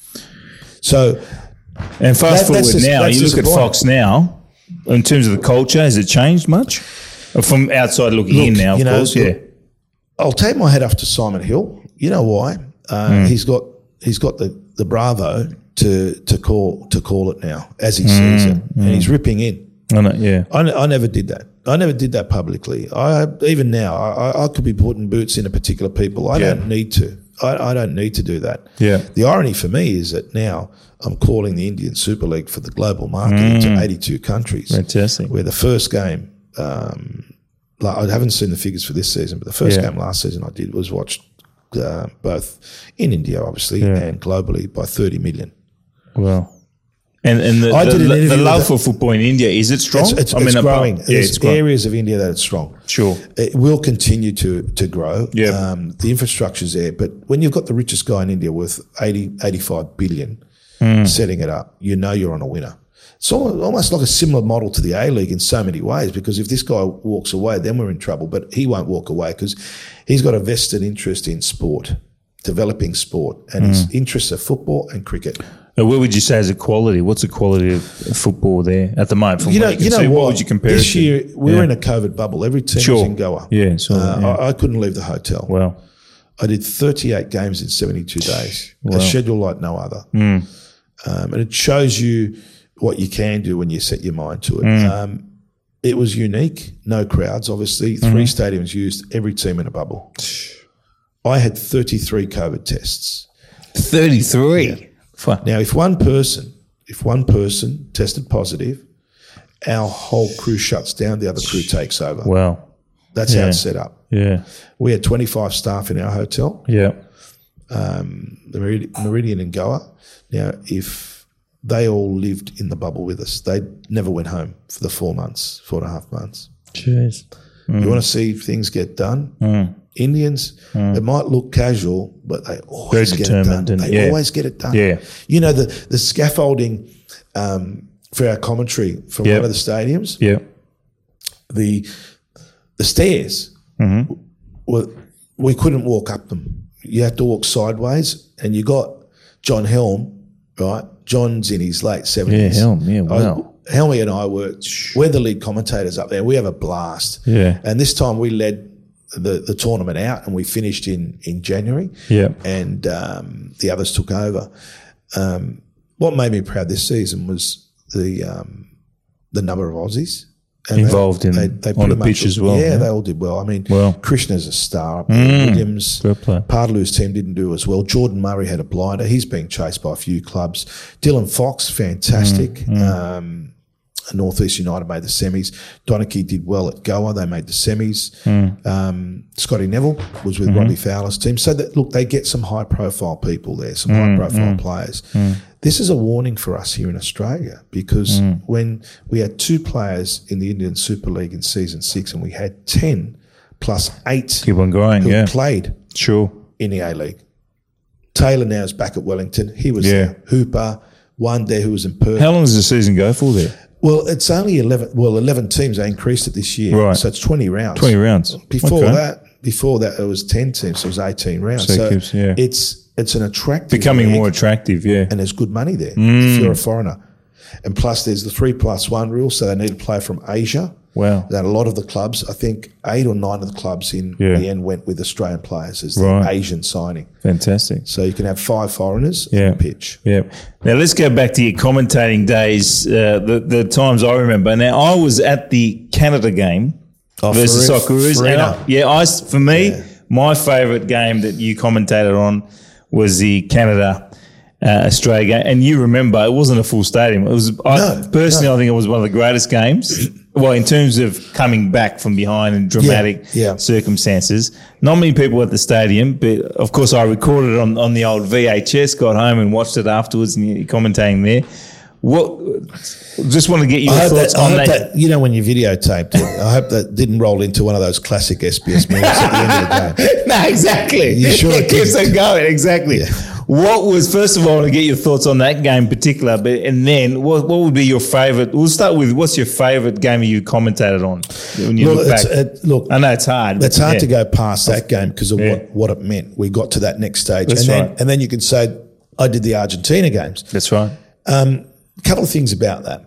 So And fast That- that's forward just- now, that's you look at disappointing. Fox now, in terms of the culture, has it changed much? Or from outside looking in Look, now, of you know, course, look, yeah. I'll take my hat off to Simon Hill. You know why? Uh, Hmm. He's got he's got the, the bravo to to call to call it now as Hmm. he sees it, and he's ripping in. I know, yeah. I, I never did that. I never did that publicly. I even now I, I could be putting boots into particular people. I Yeah. don't need to. I, I don't need to do that. Yeah. The irony for me is that now I'm calling the Indian Super League for the global market into eighty-two countries. Fantastic. Where the first game, um, like I haven't seen the figures for this season, but the first Yeah. game last season I did was watched uh, both in India, obviously, Yeah. and globally by thirty million. Well. And and the, I the, did an the, interview love with for football in India, is it strong? It's, it's, I mean, it's apart- growing. Yeah, There's it's growing. areas of India that it's strong. Sure. It will continue to to grow. Yeah. Um, the infrastructure's there, but when you've got the richest guy in India worth eighty, eighty-five billion Hmm. setting it up, you know you're on a winner. It's almost, almost like a similar model to the A-League in so many ways, because if this guy walks away, then we're in trouble. But he won't walk away because he's got a vested interest in sport, developing sport, and his Hmm. interests are football and cricket. Now, where would you say is the quality? What's the quality of football there at the moment? From You know, what you, you can know see? what? What would you compare this it to? year we Yeah. were in a COVID bubble. Every team Sure. was in Goa. Yeah, so, uh, yeah. I, I couldn't leave the hotel. Well, I did thirty-eight games in seventy-two days, Wow. a schedule like no other. Mm. Um, and it shows you what you can do when you set your mind to it. Mm. Um, it was unique, no crowds, obviously. Mm-hmm. Three stadiums used, every team in a bubble. I had thirty-three COVID tests. thirty-three. Fuck. Now, if one person, if one person tested positive our whole crew shuts down, the other crew takes over. Wow. That's Yeah. how it's set up. Yeah. We had twenty-five staff in our hotel, Yeah. the Merid- Meridian in Goa. Now, if they all lived in the bubble with us, they never went home for the four months, four and a half months. Jeez. You want to see things get done? Indians, it might look casual, but they always Very get it done. determined and- They yeah. always get it done. Yeah. You know, the, the scaffolding um, for our commentary from Yep. one of the stadiums, Yeah. the the stairs, were, we couldn't walk up them. You had to walk sideways, and you got John Helm, right? John's in his late Yeah. seventies. Helm. Yeah. Wow. Helmy and I were, we're the lead commentators up there. We have a blast. Yeah. And this time we led the, the tournament out, and we finished in, in January. Yeah. And um, the others took over. Um, what made me proud this season was the um, the number of Aussies. And Involved in- on pretty the much pitch all- as well, Yeah, yeah. they all did well. I mean, Well. Krishna's a star up there. Williams, Fair play. Pardalu's team didn't do as well. Jordan Murray had a blinder. He's being chased by a few clubs. Dylan Fox, fantastic. Um, Northeast United made the semis. Donachie did well at Goa. They made the semis. Um, Scotty Neville was with Robbie Fowler's team. So, that, look, they get some high-profile people there, some high-profile players. This is a warning for us here in Australia, because when we had two players in the Indian Super League in season six, and we had ten plus eight Keep on growing. who Yeah. played Sure. in the A-League. Taylor now is back at Wellington. He was Yeah. there. Hooper, one there who was in Perth. How long does the season go for there? Well, it's only eleven. Well, eleven teams. They increased it this year, Right. so it's twenty rounds. Twenty rounds. Before Okay. that, before that, it was ten teams. So it was eighteen rounds. So it So, gives- yeah. it's it's an attractive Becoming league, more attractive. Yeah. and there's good money there Mm. if you're a foreigner. And plus, there's the three plus one rule, so they need to play from Asia. Wow. That a lot of the clubs, I think eight or nine of the clubs in Yeah. the end went with Australian players as the Right. Asian signing. Fantastic. So you can have five foreigners Yeah. on the pitch. Yeah. Now let's go back to your commentating days, uh, the the times I remember. Now I was at the Canada game Oh, versus for- Socceroos. for and Reno. I- yeah, I s- for me, my favourite game that you commentated on was the Canada. Uh, Australia game, and you remember it wasn't a full stadium. It was I, No, personally, I think it was one of the greatest games. Well, in terms of coming back from behind in dramatic yeah. circumstances, not many people at the stadium, but of course I recorded it on, on the old V H S, got home and watched it afterwards, and you're commentating there. What? Just want to get your I hope, thoughts that, I on hope that. that, you know, when you videotaped it, I hope that didn't roll into one of those classic S B S meetings at the end of the game. No, exactly. You sure it keeps didn't? on going. Exactly. Yeah. What was, first of all, to get your thoughts on that game in particular, but and then what what would be your favourite? We'll start with what's your favourite game you commentated on when you Look, look it's, back? it, look, I know it's hard. but it's hard yeah. to go past that game because of Yeah. what, what it meant. We got to that next stage. That's and then, right. and then you could say, I did the Argentina games. That's right. A couple of things about that.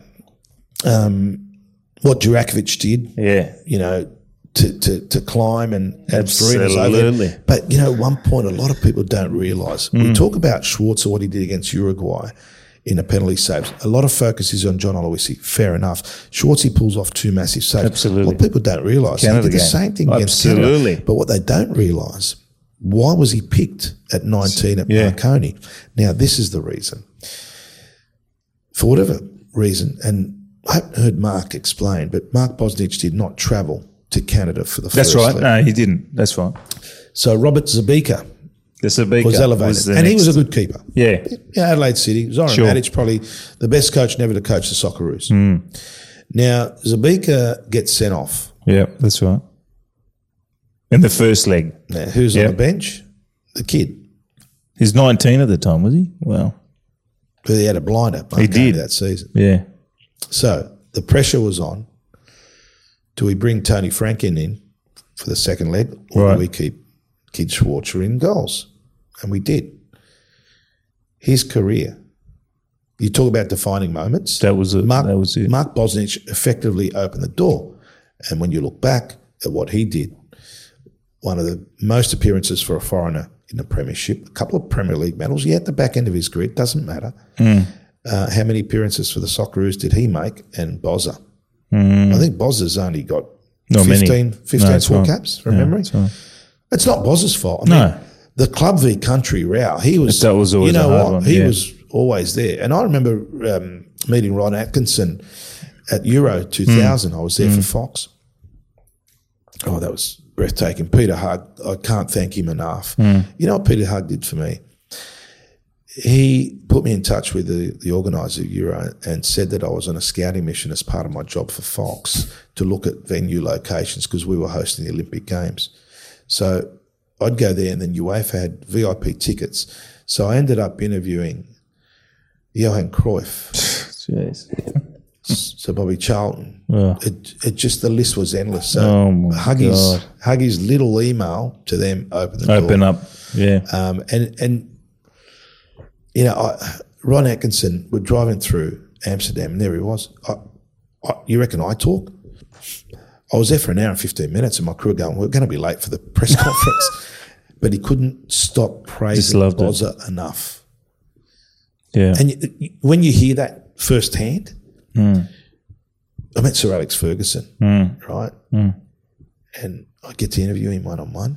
Um, what Jurakovic did, Yeah. you know, to, to, to climb and, and Farina's over. Absolutely. But, you know, at one point, a lot of people don't realise. We Mm. talk about Schwarzer, what he did against Uruguay in the penalty saves. A lot of focus is on John Aloisi. Fair enough. Schwarzer pulls off two massive saves. Absolutely. What people don't realise, he Canada did the game. same thing against Canada. Absolutely. But what they don't realise, why was he picked at nineteen at Yeah. Marconi? Now, this is the reason. For whatever reason, and I haven't heard Mark explain, but Mark Bosnich did not travel to Canada for the That's first right. leg. No, he didn't. That's right. So Robert Zabika The Sabika was elevated, the and he next- was a good keeper. Yeah. Yeah, Adelaide City. Zoran Sure. Matic, probably the best coach never to coach the Socceroos. Hmm. Now, Zabika gets sent off. Yeah, that's right. In the first leg. Now, who's Yep. on the bench? The kid. He's nineteen at the time, was he? Well, But he had a blinder. He did. that season. yeah. So the pressure was on. Do we bring Tony Franken in for the second leg, or Right. do we keep Kid Schwarzer in goals? And we did. His career. You talk about defining moments. That was it. Mark, That was it. Mark Bosnich effectively opened the door. And when you look back at what he did, one of the most appearances for a foreigner in the Premiership, a couple of Premier League medals, yeah, at the back end of his career, it doesn't matter. Mm. Uh, how many appearances for the Socceroos did he make? And Bozza. I think Bozza's only got Mm. Not many. fifteen, fifteen No, that's four right. caps from Yeah, memory. that's right. It's not Bozza's fault. I No. mean, the club v country row, he was, That was always you know a hard what? one, He yeah. was always there. And I remember um, meeting Ron Atkinson at Euro two thousand, mm. I was there mm. for Fox. Oh, that was breathtaking. Peter Hugg, I can't thank him enough. Mm. You know what Peter Hugg did for me? He put me in touch with the, the organiser of Euro and said that I was on a scouting mission as part of my job for Fox to look at venue locations because we were hosting the Olympic Games. So I'd go there, and then UEFA had V I P tickets. So I ended up interviewing Johan Cruyff. Jeez. So Bobby Charlton. Oh. It, it just, the list was endless. So oh my Huggy's, God. Huggy's little email to them opened the Open door. up, yeah. Um, and, and you know, I, Ron Atkinson, we're driving through Amsterdam, and there he was. I, I, you reckon I talk? I was there for an hour and fifteen minutes, and my crew were going, we're going to be late for the press conference. But he couldn't stop praising Bozza enough. Yeah. And you, when you hear that firsthand, mm. I met Sir Alex Ferguson, mm. right? Mm. And I get to interview him one-on-one.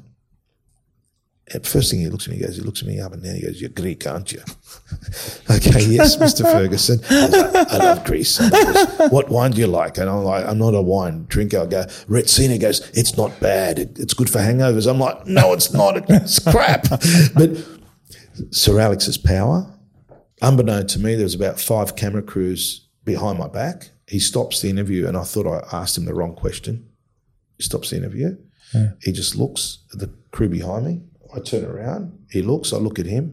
And first thing he looks at me, he goes, he looks at me up and down, he goes, you're Greek, aren't you? Okay, yes, Mister Ferguson. I, like, I love Greece. I love Greece. What wine do you like? And I'm like, I'm not a wine drinker. I go, Retsina. He goes, it's not bad. It, it's good for hangovers. I'm like, no, it's not. It's crap. But Sir Alex's power, unbeknown to me, there was about five camera crews behind my back. He stops the interview, and I thought I asked him the wrong question. He stops the interview. Yeah. He just looks at the crew behind me. I turn around, he looks, I look at him,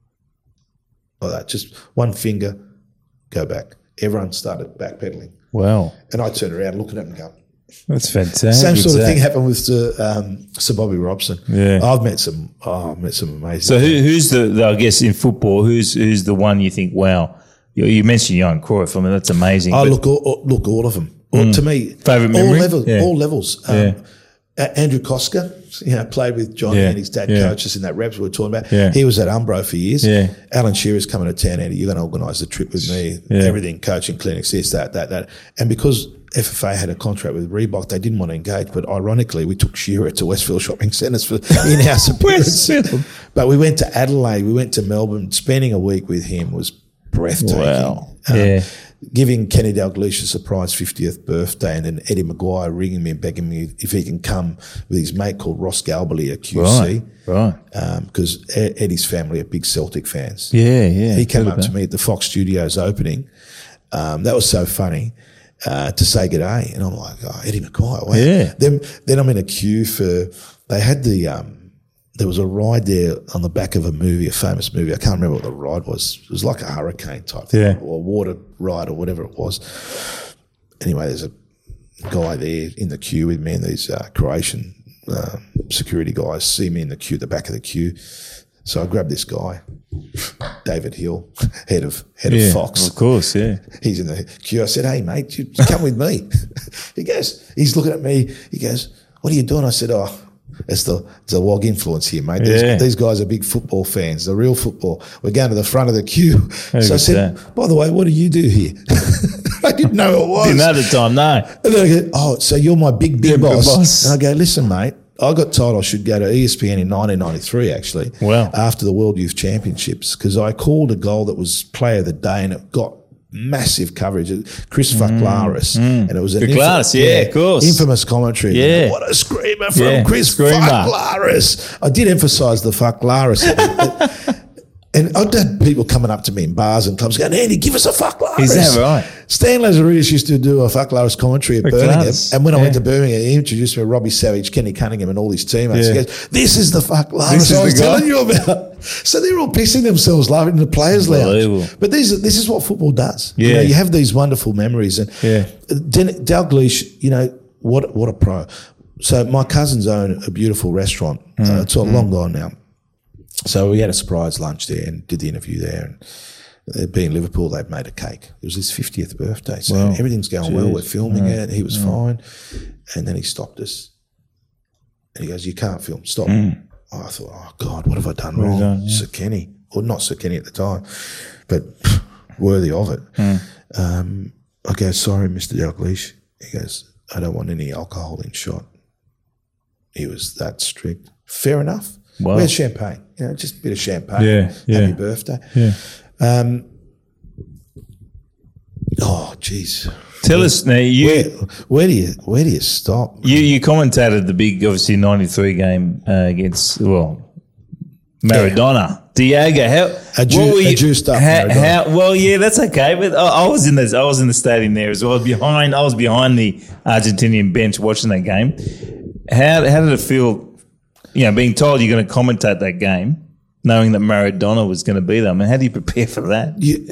like that, just one finger, go back. Everyone started backpedaling. Wow. And I turned around, looking at him and go, that's fantastic. Same sort of thing happened with Sir, um, Sir Bobby Robson. Yeah. I've met some, oh, I've met some amazing So who, who's the, the, I guess in football, who's who's the one you think, wow, you, you mentioned Johan Cruyff, I mean, that's amazing. Oh, look, all, look, all of them. Mm. To me, Favourite all memory? levels, yeah. all levels. Um, yeah. Andrew Koska, you know, played with Johnny yeah. and his dad yeah. coaches in that reps we were talking about. Yeah. He was at Umbro for years. Yeah. Alan Shearer's coming to town, Andy, you're going to organise the trip with me, yeah. everything, coaching, clinics, this, that, that, that. And because F F A had a contract with Reebok, they didn't want to engage, but ironically, we took Shearer to Westfield Shopping Centres for in-house appearances. But we went to Adelaide, we went to Melbourne. Spending a week with him was breathtaking. Wow. Um, yeah. Giving Kenny Dalglish a surprise fiftieth birthday, and then Eddie Maguire ringing me and begging me if he can come with his mate called Ross Galbally at Q C. Right, right. Because um, Eddie's family are big Celtic fans. Yeah, yeah. He came up to me at the Fox Studios opening. Um, that was so funny uh, to say g'day. And I'm like, oh, Eddie Maguire. Wow. Yeah. Then, then I'm in a queue for, they had the, um, there was a ride there on the back of a movie, a famous movie. I can't remember what the ride was. It was like a hurricane type thing, yeah. or a water ride or whatever it was. Anyway, there's a guy there in the queue with me, and these uh, Croatian uh, security guys see me in the queue, the back of the queue. So I grabbed this guy, David Hill, head of head yeah, of Fox. Of course, yeah. He's in the queue. I said, hey, mate, you come with me. He goes, he's looking at me. He goes, what are you doing? I said, oh, it's the, it's the W O G influence here, mate. These, yeah. these guys are big football fans, the real football. We're going to the front of the queue. How so I said, that? by the way, what do you do here? I didn't know who it was. Didn't know at the time, no. And then I go, oh, so you're my big, big, big boss. boss. And I go, listen, mate, I got told I should go to E S P N in nineteen ninety-three, actually. Wow. After the World Youth Championships, because I called a goal that was player of the day, and it got massive coverage. Chris Faklaris. Mm. And it was an Faklaris, infamous, yeah, of course. Infamous commentary. Yeah. You know, what a screamer from yeah, Chris screamer. Faklaris. I did emphasise the Faklaris. And I'd had people coming up to me in bars and clubs going, Andy, give us a Faklaris. Is that right? Stan Lazaridis used to do a Faklaris commentary at Faklaris. Birmingham. And when yeah. I went to Birmingham, he introduced me to Robbie Savage, Kenny Cunningham, and all his teammates. Yeah. He goes, this is the Faklaris This is I was the guy. telling you about. So they're all pissing themselves laughing in the players' lounge. But these, this is what football does. Yeah. You know, you have these wonderful memories. And yeah. Dalglish, you know, what what a pro. So my cousins own a beautiful restaurant. Mm. Uh, it's all mm. long gone now. So we had a surprise lunch there and did the interview there. And being Liverpool, they'd made a cake. It was his fiftieth birthday. So wow. everything's going Jeez. well. We're filming yeah. it. He was yeah. fine. And then he stopped us. And he goes, you can't film. Stop. Mm. Oh, I thought, oh, God, what have I done what wrong? Done, yeah. Sir Kenny. Or not Sir Kenny at the time, but pff, worthy of it. Mm. Um, I go, sorry, Mister Dalglish. He goes, I don't want any alcohol in shot. He was that strict. Fair enough. Wow. We had champagne, you know, just a bit of champagne. Yeah, yeah. Happy birthday. Yeah. Um, oh, Jeez. Tell where, us now. You where, where do you where do you stop? you, you commentated the big, obviously ninety-three game uh, against well Maradona. Yeah. Diego, how A Jew, what were you, a juiced up how, Maradona. how, well, yeah, that's okay. But I, I was in the I was in the stadium there as well. Behind, I was behind the Argentinian bench watching that game. How how did it feel? You know, being told you're going to commentate that game, knowing that Maradona was going to be there. I mean, how do you prepare for that? You,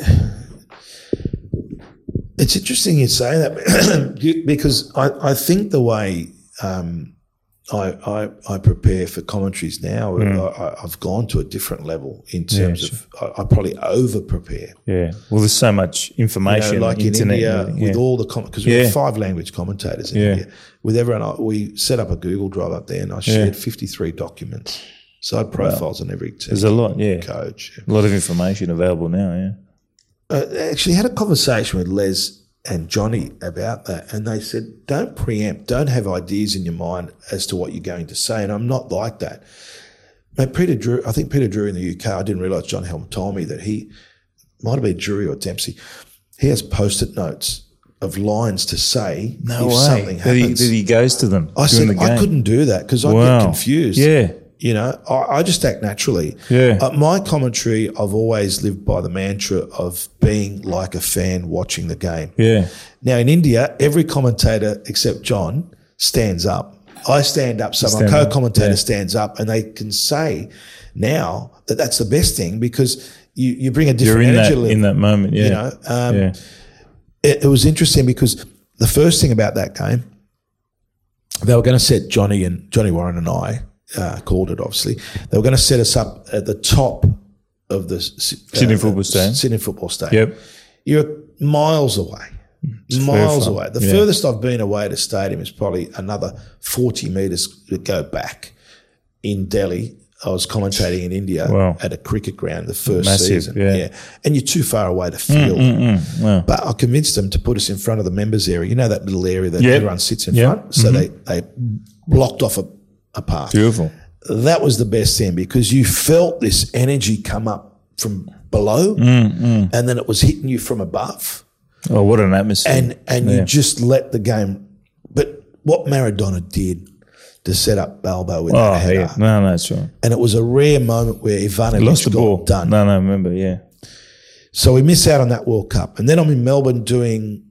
it's interesting you say that you, because I, I think the way um, I, I I prepare for commentaries now, mm. I, I've gone to a different level in terms yeah, sure. of I, I probably over prepare. Yeah, well, there's so much information, you know, like in internet, India yeah. with all the because we yeah. have five language commentators in yeah. India. With everyone, I, we set up a Google Drive up there, and I shared yeah. fifty-three documents, side profiles wow. on every team. There's a lot, yeah, coach, yeah. a lot of information available now. Yeah, uh, actually had a conversation with Les and Johnny about that, and they said, don't preempt, don't have ideas in your mind as to what you're going to say, and I'm not like that. Mate, Peter Drew, I think Peter Drew in the U K, I didn't realise John Helm told me that he, might have been Drury or Dempsey, he has post-it notes of lines to say no if way. something that happens. He, that he goes to them I said, the game. I couldn't do that because I'd wow. get confused. Yeah. You know, I, I just act naturally. Yeah. Uh, my commentary, I've always lived by the mantra of being like a fan watching the game. Yeah. Now, in India, every commentator except John stands up. I stand up, so my co-commentator yeah. stands up, and they can say now that that's the best thing because you, you bring a different You're in energy that, level. in that moment, yeah. You know, um, yeah. it, it was interesting because the first thing about that game, they were going to set Johnny and Johnny Warren and I, Uh, called it obviously. They were going to set us up at the top of the uh, Sydney football stadium. Sydney football stadium. Yep. You're miles away, it's miles away. The yeah. furthest I've been away at a stadium is probably another forty metres to go back. In Delhi, I was commentating in India wow. at a cricket ground the first Massive, season. Yeah. yeah, and you're too far away to field. Mm, mm, mm. Wow. But I convinced them to put us in front of the members area. You know that little area that yep. everyone sits in yep. front. So mm-hmm. they they blocked off a, a path. Beautiful. That was the best thing because you felt this energy come up from below mm, mm. and then it was hitting you from above. Oh, what an atmosphere. And and yeah. you just let the game. But what Maradona did to set up Balbo with oh, that header. Yeah. No, no, that's right. And it was a rare moment where Ivanovic lost the got ball. done. No, no, remember, yeah. So we miss out on that World Cup. And then I'm in Melbourne doing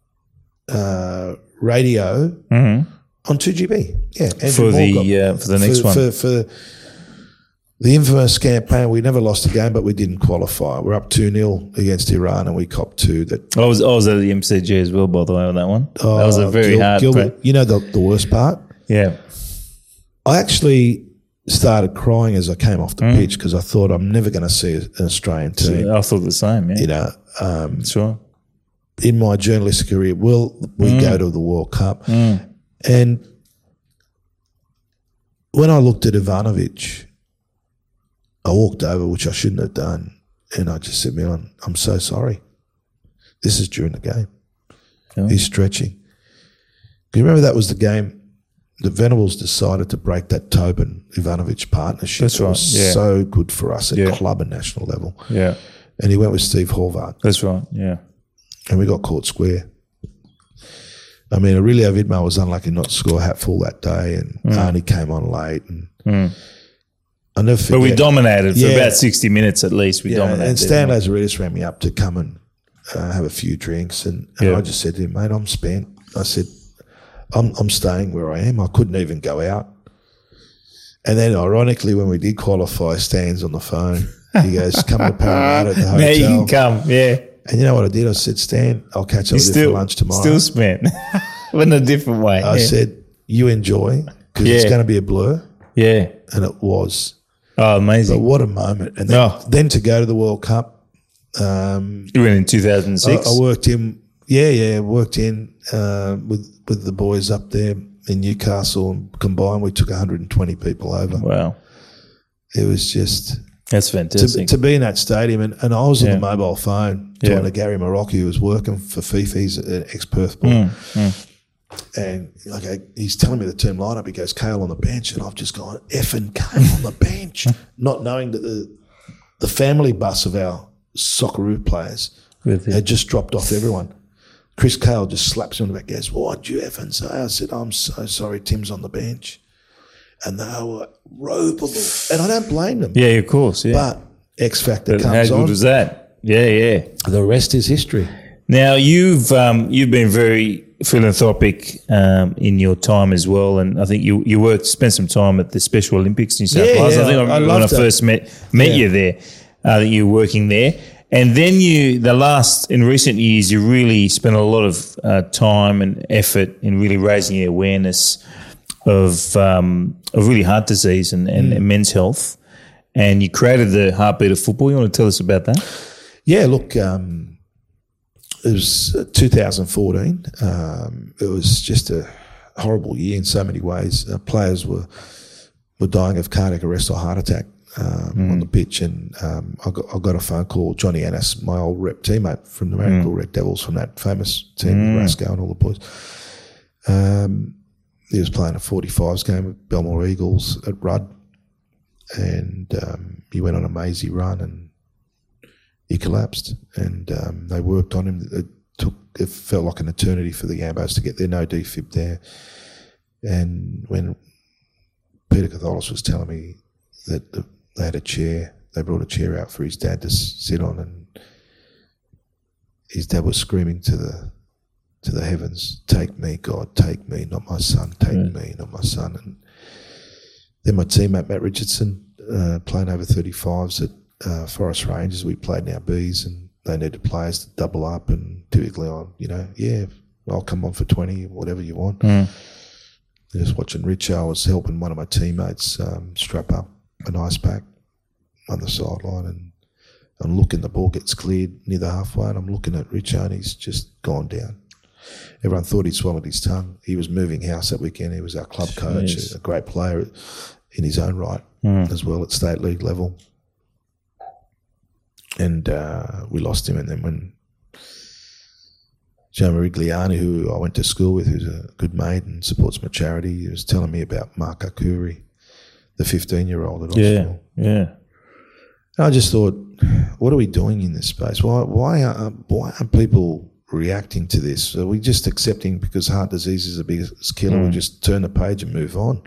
uh, radio Mm-hmm. on two G B. Yeah. Andrew For the, Morgan. uh, for the next for, one. For, for the infamous campaign, we never lost a game, but we didn't qualify. We're up two nil against Iran and we copped two. That I was I was at the M C G as well, by the way, on that one. oh, that was a very Gil, hard Gilbert, play. You know the, the worst part? Yeah. I actually started crying as I came off the mm. pitch because I thought I'm never going to see an Australian team. I thought the same, yeah. You know, um, that's right. In my journalistic career, will we mm. go to the World Cup? Mm. And when I looked at Ivanovic, I walked over, which I shouldn't have done, and I just said, Milan, I'm so sorry. This is during the game. Oh. He's stretching. Do you remember that was the game the Venables decided to break that Tobin-Ivanovic partnership? That's right, It was yeah. so good for us at yeah. club and national level. Yeah. And he went with Steve Horvath. That's right, yeah. And we got caught square. I mean, Aurelio Vidmar was unlucky not to score a hatful that day, and mm. Arnie came on late. And mm. I never forget. But we dominated for yeah. about sixty minutes at least. We yeah, dominated. And Stan Lazaridis ran me up to come and uh, have a few drinks, and, and yeah. I just said to him, mate, I'm spent. I said, I'm, I'm staying where I am. I couldn't even go out. And then, ironically, when we did qualify, Stan's on the phone. He goes, come to Parramatta at the hotel. Now you can come, yeah. And you know what I did? I said, Stan, I'll catch up He's with still, you for lunch tomorrow. Still spent, but in a different way. I yeah. said, you enjoy, because yeah. it's going to be a blur. Yeah. And it was. Oh, amazing. But what a moment. And then, oh. then to go to the World Cup. Um, you went in two thousand six? I, I worked in, yeah, yeah, worked in uh, with, with the boys up there in Newcastle, and combined we took one hundred twenty people over. Wow. It was just... That's fantastic. To, to be in that stadium, and, and I was on yeah. the mobile phone yeah. talking to Gary Marocchi, who was working for FIFA. He's an ex-Perth boy. Mm, mm. And okay, he's telling me the team lineup. He goes, Kale on the bench, and I've just gone, effing Kale on the bench, not knowing that the the family bus of our Socceroo players With had just dropped off everyone. Chris Cale just slaps him on the back, goes, what'd you effing say? I said, I'm so sorry, Tim's on the bench. And they were ropeable. And I don't blame them. Yeah, of course, yeah. But X Factor but comes on. How good was that? Yeah, yeah. The rest is history. Now, you've um, you've been very philanthropic um, in your time as well, and I think you you worked spent some time at the Special Olympics in South Yeah, Wales. yeah, I think I- I when I loved it. first met met Yeah. you there, uh, that you were working there, and then you the last in recent years you really spent a lot of uh, time and effort in really raising the awareness of um, of really heart disease and, and, Mm. and men's health, and you created the Heartbeat of Football. You want to tell us about that? Yeah, look, um, it was uh, two thousand fourteen. Um, it was just a horrible year in so many ways. Uh, players were were dying of cardiac arrest or heart attack um, Mm. on the pitch, and um, I, got, I got a phone call. Johnny Annis, my old rep teammate from the Marrickville Mm. Red Devils, from that famous team with Rasco and all the boys. Um, he was playing a forty-fives game with Belmore Eagles at Rudd, and um, he went on a mazy run and he collapsed, and um, they worked on him. It took, it felt like an eternity for the Ambos to get there, no defib there. And when Peter Catholis was telling me that the, they had a chair, they brought a chair out for his dad to s- sit on, and his dad was screaming to the to the heavens, "Take me, God, take me, not my son, take Yeah. me, not my son." And then my teammate Matt Richardson, uh, playing over thirty-fives at uh, Forest Rangers, we played in our Bs, and they needed players to double up, and typically on, you know, yeah, I'll come on for twenty, whatever you want. Mm. Just watching Rich, I was helping one of my teammates um, strap up an ice pack on the sideline, and I'm looking, the ball gets cleared near the halfway, and I'm looking at Richo, and he's just gone down. Everyone thought he'd swallowed his tongue. He was moving house that weekend. He was our club coach, Jeez. a great player in his own right Mm. as well at state league level. And uh, we lost him. And then when Joe Marigliani, who I went to school with, who's a good mate and supports my charity, he was telling me about Mark Akuri, the fifteen-year-old at Yeah, Oxford. yeah. I just thought, what are we doing in this space? Why, why, are, why aren't people reacting to this? Are we just accepting because heart disease is the biggest killer? Mm. We just turn the page and move on.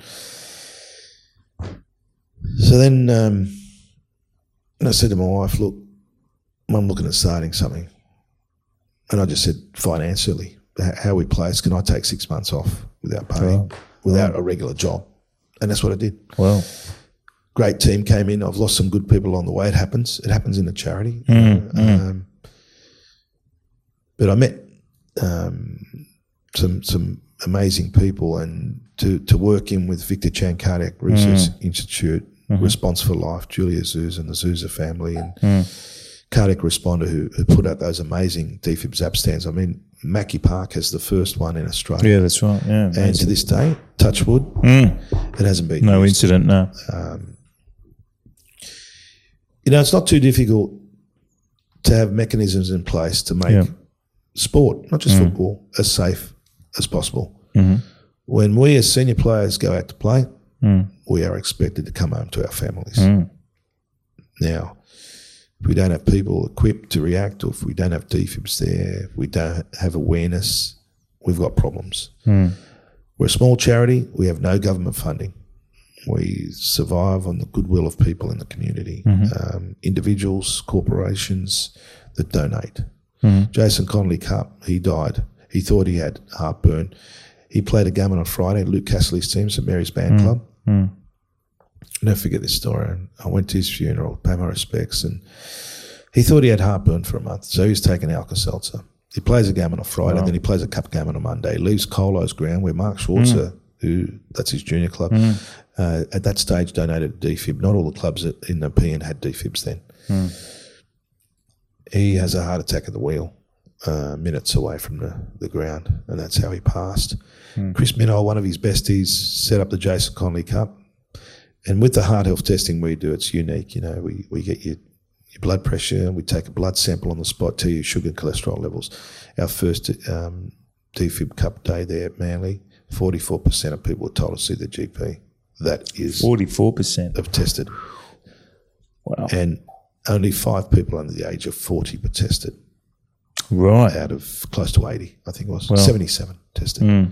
So then um, I said to my wife, look, I'm looking at starting something. And I just said, financially, h- how we place, can I take six months off without paying, Right. without a regular job? And that's what I did. Well, Great team came in. I've lost some good people along the way. It happens. It happens in a charity. Mm, Um, but I met um, some some amazing people, and to, to work in with Victor Chan Cardiac Research Institute, Response for Life, Julia Zuz and the Zuza family, and Cardiac Responder, who, who put out those amazing defib zap stands. I mean, Mackie Park has the first one in Australia. yeah, that's right. Yeah, And to this day, touch wood, Mm. it hasn't been No used. incident, no. You know, it's not too difficult to have mechanisms in place to make Yeah. sport, not just football, as safe as possible. When we as senior players go out to play, we are expected to come home to our families. Now, if we don't have people equipped to react, or if we don't have defibs there, if we don't have awareness, we've got problems. We're a small charity. We have no government funding. We survive on the goodwill of people in the community, um, individuals, corporations that donate. Jason Connolly Cup, he died. He thought he had heartburn. He played a game on a Friday at Luke Cassidy's team, St Mary's Band Club. I'll never forget this story. I went to his funeral, paid my respects, and he thought he had heartburn for a month, so he was taking Alka-Seltzer. He plays a game on a Friday, Wow. then he plays a cup game on a Monday. He leaves Colo's ground where Mark Schwarzer, who that's his junior club, uh, at that stage donated a defib. Not all the clubs in the P N had defibs then. He has a heart attack at the wheel, uh, minutes away from the, the ground, and that's how he passed. Chris Minnow, one of his besties, set up the Jason Connolly Cup. And with the heart health testing we do, it's unique. You know, we, we get your, your blood pressure, we take a blood sample on the spot, tell you your sugar and cholesterol levels. Our first um, defib cup day there at Manly, forty-four percent of people were told to see the G P. That is forty-four percent. have tested. Wow. And only five people under the age of forty were tested. Right. out of close to eighty, I think it was. Wow. seventy-seven tested. Mm.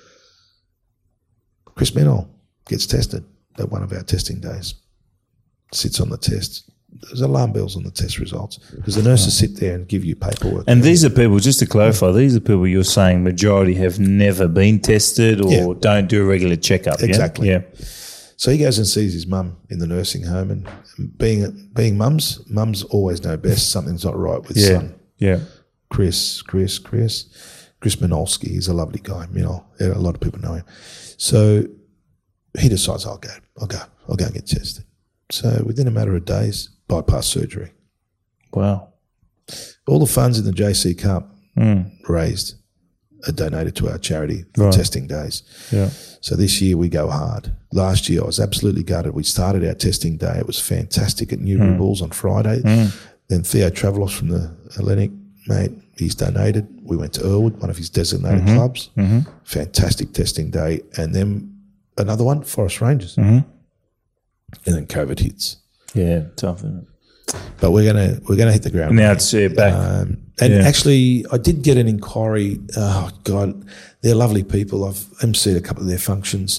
Chris Menol gets tested at one of our testing days, sits on the test. There's alarm bells on the test results because the nurses sit there and give you paperwork. And these are people, just to clarify, these are people you're saying majority have never been tested or Yeah. don't do a regular checkup. yeah? Exactly. Yeah. So he goes and sees his mum in the nursing home, and being being mums, mums always know best. Something's not right with Yeah. son. Yeah. Chris, Chris, Chris, Chris Minolski. He's a lovely guy. You know, a lot of people know him. So he decides, I'll go, I'll go, I'll go and get tested. So within a matter of days, bypass surgery. Wow. All the funds in the J C Cup Mm. raised are donated to our charity for Right. testing days. Yeah. So this year we go hard. Last year I was absolutely gutted. We started our testing day. It was fantastic at New Mm. Rules on Friday. Mm. Then Theo Travelos from the Hellenic, mate, he's donated. We went to Earlwood, one of his designated Mm-hmm. clubs. Mm-hmm. Fantastic testing day. And then another one, Forest Rangers. Mm-hmm. And then COVID hits. Yeah. Tough, isn't it? But we're gonna we're gonna hit the ground. Now it's uh, back. Um, and Yeah. actually, I did get an inquiry. Oh God, they're lovely people. I've emceed a couple of their functions.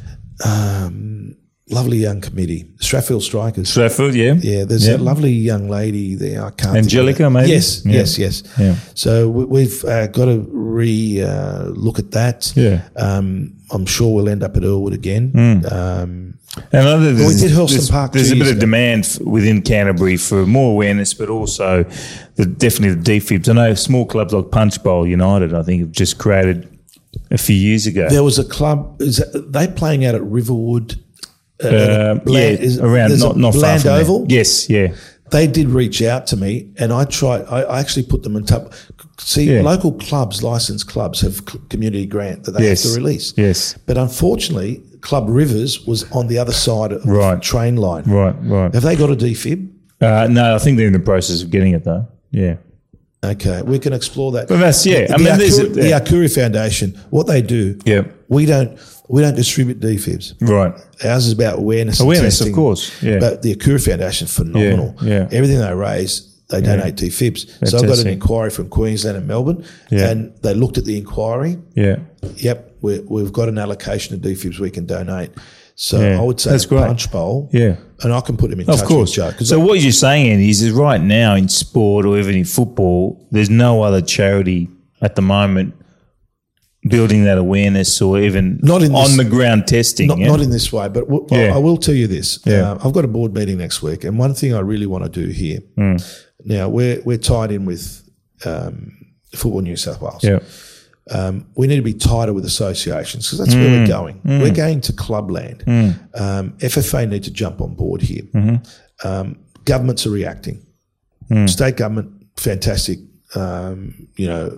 Um, lovely young committee, Strathfield Strikers. Stratford, yeah. Yeah, there's Yeah. a lovely young lady there. I can't. think of Angelica, her. maybe? Yes, Yeah. yes, yes. Yeah. So we, we've uh, got to re uh, look at that. Yeah. Um, I'm sure we'll end up at Earlwood again. Mm. Um, And other, we there's, did Hurlstone there's, Park There's two a bit years of ago. demand f- within Canterbury for more awareness, but also the, definitely the D F I Bs. I know small clubs like Punch Bowl United, I think, have just created a few years ago. There was a club. Is that, they playing out at Riverwood? Uh, Uh, Bland- yeah, is- around there's a not not far Bland from there. Oval. Yes, yeah, They did reach out to me, and I tried. I, I actually put them in touch. See, Yeah. local clubs, licensed clubs, have c- community grant that they yes, have to release. Yes, But unfortunately, Club Rivers was on the other side of Right. the train line. right, right. Have they got a D F I B? Uh, no, I think they're in the process of getting it though. Yeah, Okay, we can explore that. but that's yeah. I the, mean, there's Akuri, a, the yeah. Akuri Foundation, what they do, yeah, we don't we don't distribute D F I Bs. right. Ours is about awareness. and Awareness, of testing. course, yeah. But the Akura Foundation, phenomenal. Yeah, yeah. Everything they raise, they donate D F I Bs. So I've got an Fantastic. inquiry from Queensland and Melbourne, Yeah. and they looked at the inquiry. Yeah, Yep, we, we've got an allocation of D F I Bs we can donate. So Yeah, I would say that's the great. Punch Bowl. yeah. And I can put him in Of touch course. with Joe. 'cause So I- what you're saying, Andy, is that right now in sport or even in football, there's no other charity at the moment building that awareness or even Not in on this- the ground testing. Not, yeah? not in this way, but w- I- Yeah. I will tell you this. Yeah. Uh, I've got a board meeting next week, and one thing I really want to do here. Hmm. Now we're we're tied in with um, Football New South Wales. yeah. Um, we need to be tighter with associations because that's where Hmm. we're going. We're going to clubland. Um, F F A need to jump on board here. Mm-hmm. Um, governments are reacting. Hmm. State government, fantastic. Um, you know,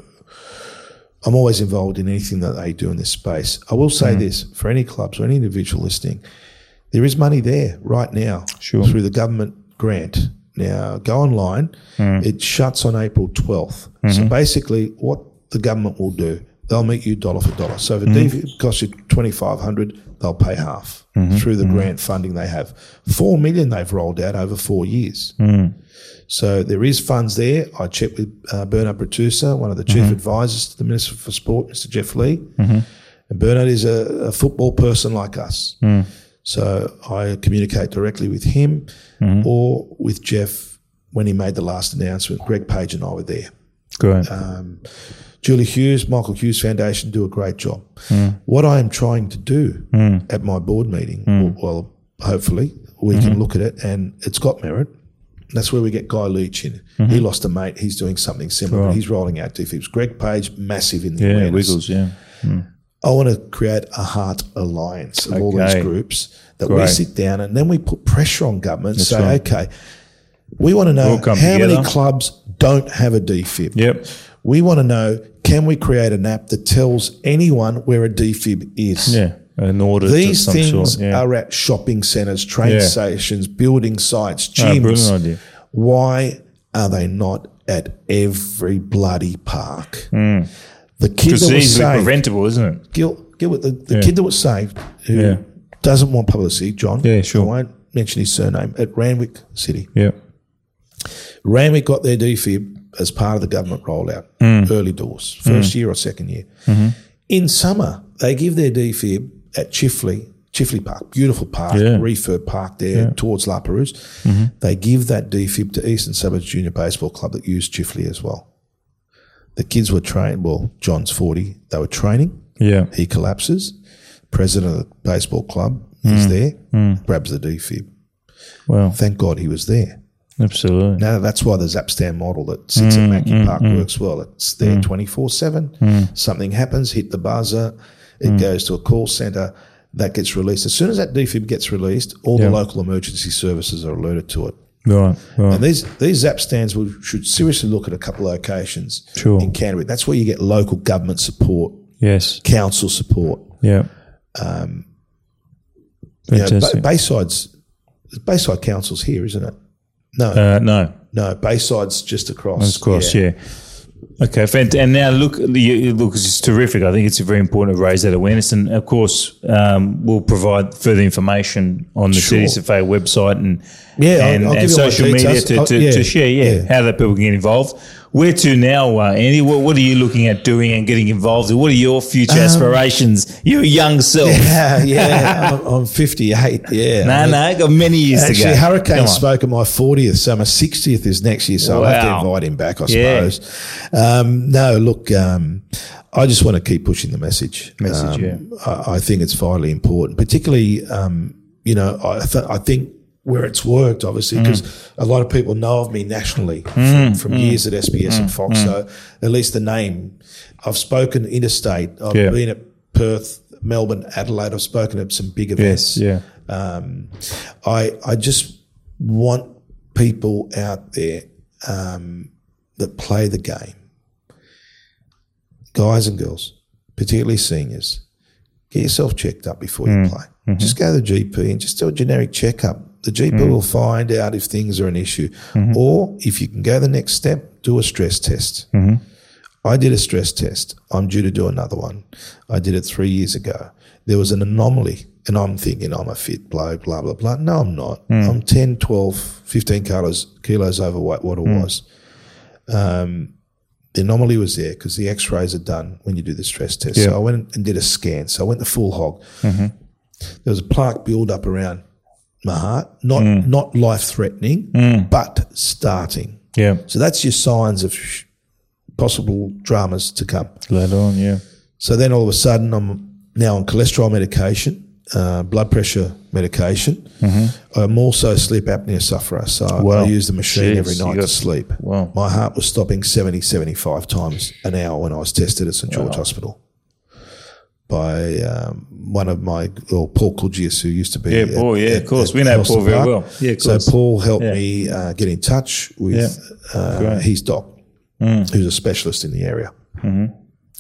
I'm always involved in anything that they do in this space. I will Hmm. say this for any clubs or any individual listening, there is money there right now Sure. through the government grant. Now, go online. Hmm. It shuts on April twelfth. So Mm-hmm. basically, what the government will do, they'll meet you dollar for dollar. So if a Mm-hmm. D F I B costs you twenty-five hundred dollars, they'll pay half Mm-hmm. through the grant funding they have. Four million they've rolled out over four years. So there is funds there. I checked with uh, Bernard Bertusa, one of the chief Mm-hmm. advisors to the Minister for Sport, Mister Jeff Lee. And Bernard is a, a football person like us. Mm. So I communicate directly with him Mm-hmm. or with Jeff when he made the last announcement. Greg Page and I were there. Great. Um, Julie Hughes, Michael Hughes Foundation do a great job. Mm. What I am trying to do at my board meeting, well, hopefully we Mm-hmm. can look at it and it's got merit. That's where we get Guy Leach in. He lost a mate. He's doing something similar. Mm-hmm. Right. He's rolling out D F I Bs. Greg Page, massive in the yeah, awareness. Wiggles, yeah. I want to create a heart alliance of all these Okay. groups that we Great. sit down and then we put pressure on government and That's say, right. okay, we want to know All how come many together. clubs don't have a D F I B. Yep. We want to know, can we create an app that tells anyone where a D F I B is? Yeah. An audit These of some things sort. Yeah. are at shopping centres, train Yeah. stations, building sites, Oh, gyms. brilliant idea. Why are they not at every bloody park? The kid Because that it's was easily saved, preventable, isn't it? Gil, Gilbert, the, the Yeah. kid that was saved, who Yeah. doesn't want publicity, John. Yeah, sure. I won't mention his surname, at Randwick City. Yeah. Randwick got their D F I B as part of the government rollout, mm. early doors, first mm. year or second year. Mm-hmm. In summer, they give their D Fib at Chifley, Chifley Park, beautiful park, yeah. refurb park there yeah. towards La Perouse. Mm-hmm. They give that D Fib to Eastern Suburbs Junior Baseball Club that used Chifley as well. The kids were trained, well, John's forty, they were training. Yeah. He collapses. President of the baseball club mm. is there, mm. grabs the D Fib. Well, thank God he was there. Absolutely. Now that's why the Zapstan model that sits mm, at Mackey mm, Park mm, works well. It's there twenty-four seven. Mm. Something happens, hit the buzzer, it mm. goes to a call centre, that gets released. As soon as that D Fib gets released, all yeah. the local emergency services are alerted to it. Right, right. And these these Zapstans we should seriously look at a couple of locations sure. in Canterbury. That's where you get local government support, yes, council support. Yeah. Um, you know, ba- Bayside's Bayside Council's here, isn't it? No, uh, no, no. Bayside's just across. Of course, yeah. yeah. Okay, and now look, look, it's terrific. I think it's very important to raise that awareness, and of course, um, we'll provide further information on the Sure. C S F A website and Yeah, and, I'll, I'll and give you all my social media details. to, I'll- to, yeah, to share, yeah, yeah. how that people can get involved. Where to now, uh, Andy? What, what are you looking at doing and getting involved in? What are your future aspirations? Your young self. Yeah, yeah. I'm, I'm fifty-eight. Yeah. No, no, got many years Actually, to go. Hurricane Come on. spoke at my fortieth, so my sixtieth is next year, so I'll have to Wow. invite him back, I Yeah. suppose. Um, no, look, um, I just want to keep pushing the message. Message, um, yeah. I, I think it's vitally important, particularly, um, you know, I, th- I think where it's worked, obviously, because mm. a lot of people know of me nationally Mm, from, from mm, years at S B S mm, and Fox, mm. so at least the name. I've spoken interstate. I've Yeah. been at Perth, Melbourne, Adelaide. I've spoken at some big events. Yes, yeah. Um, I I just want people out there um, that play the game, guys and girls, particularly seniors. Get yourself checked up before Mm. you play. Mm-hmm. Just go to the G P and just do a generic checkup. The G P Mm. will find out if things are an issue, Mm-hmm. or if you can go the next step, do a stress test. Mm-hmm. I did a stress test. I'm due to do another one. I did it three years ago. There was an anomaly, and I'm thinking I'm a fit bloke, blah, blah, blah. No, I'm not. Mm. I'm ten, twelve, fifteen kilos, kilos overweight what it Mm. was. Um, the anomaly was there because the x-rays are done when you do the stress test. Yeah. So I went and did a scan. So I went the full hog. Mm-hmm. There was a plaque build up around my heart, not Mm. not life-threatening, Mm. but starting. Yeah. So that's your signs of sh- possible dramas to come. Later on, yeah. So then all of a sudden I'm now on cholesterol medication, uh, blood pressure medication. Mm-hmm. I'm also a sleep apnea sufferer, so I- Wow. I use the machine Jeez, every you night got- to sleep. Wow. My heart was stopping seventy, seventy-five times an hour when I was tested at St George Wow. Hospital by um, one of my, well, Paul Kulgius, who used to be Yeah, at- Paul, yeah, at- of course. at We know Helston Paul very Park. well. Yeah, of so course. Paul helped Yeah. me uh, get in touch with uh, Great. his doc, Mm. who's a specialist in the area. Mm-hmm.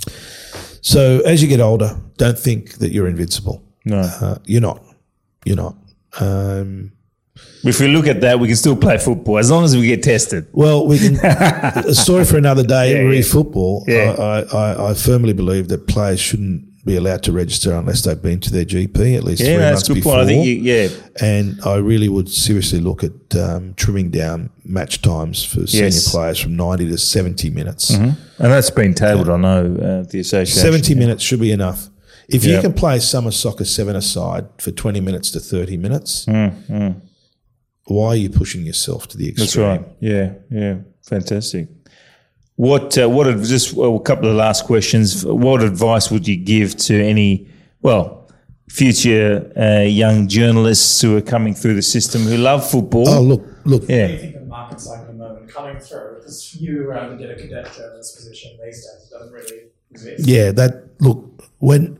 So as you get older, don't think that you're invincible. No. Uh, you're not. You're not. Um, If we look at that, we can still play football as long as we get tested. well, we can. A story for another day. Yeah, re yeah. football. Yeah. I, I, I firmly believe that players shouldn't be allowed to register unless they've been to their G P at least Yeah, three that's months a good before. point. I think, you, yeah. And I really would seriously look at um, trimming down match times for senior Yes. players from ninety to seventy minutes. And that's been tabled, I know, uh, the association. seventy yeah. minutes should be enough. If Yeah. you can play summer soccer seven-a-side for twenty minutes to thirty minutes, why are you pushing yourself to the extreme? That's right. Yeah, yeah. Fantastic. What, uh, what, ad- just well, a couple of last questions. What advice would you give to any, well, future uh, young journalists who are coming through the system who love football? Oh, look, look. Yeah. What do you think of the market's like at the moment coming through? Because you um, to get a cadet journalist position these days, it doesn't really exist. Yeah, that, look, when,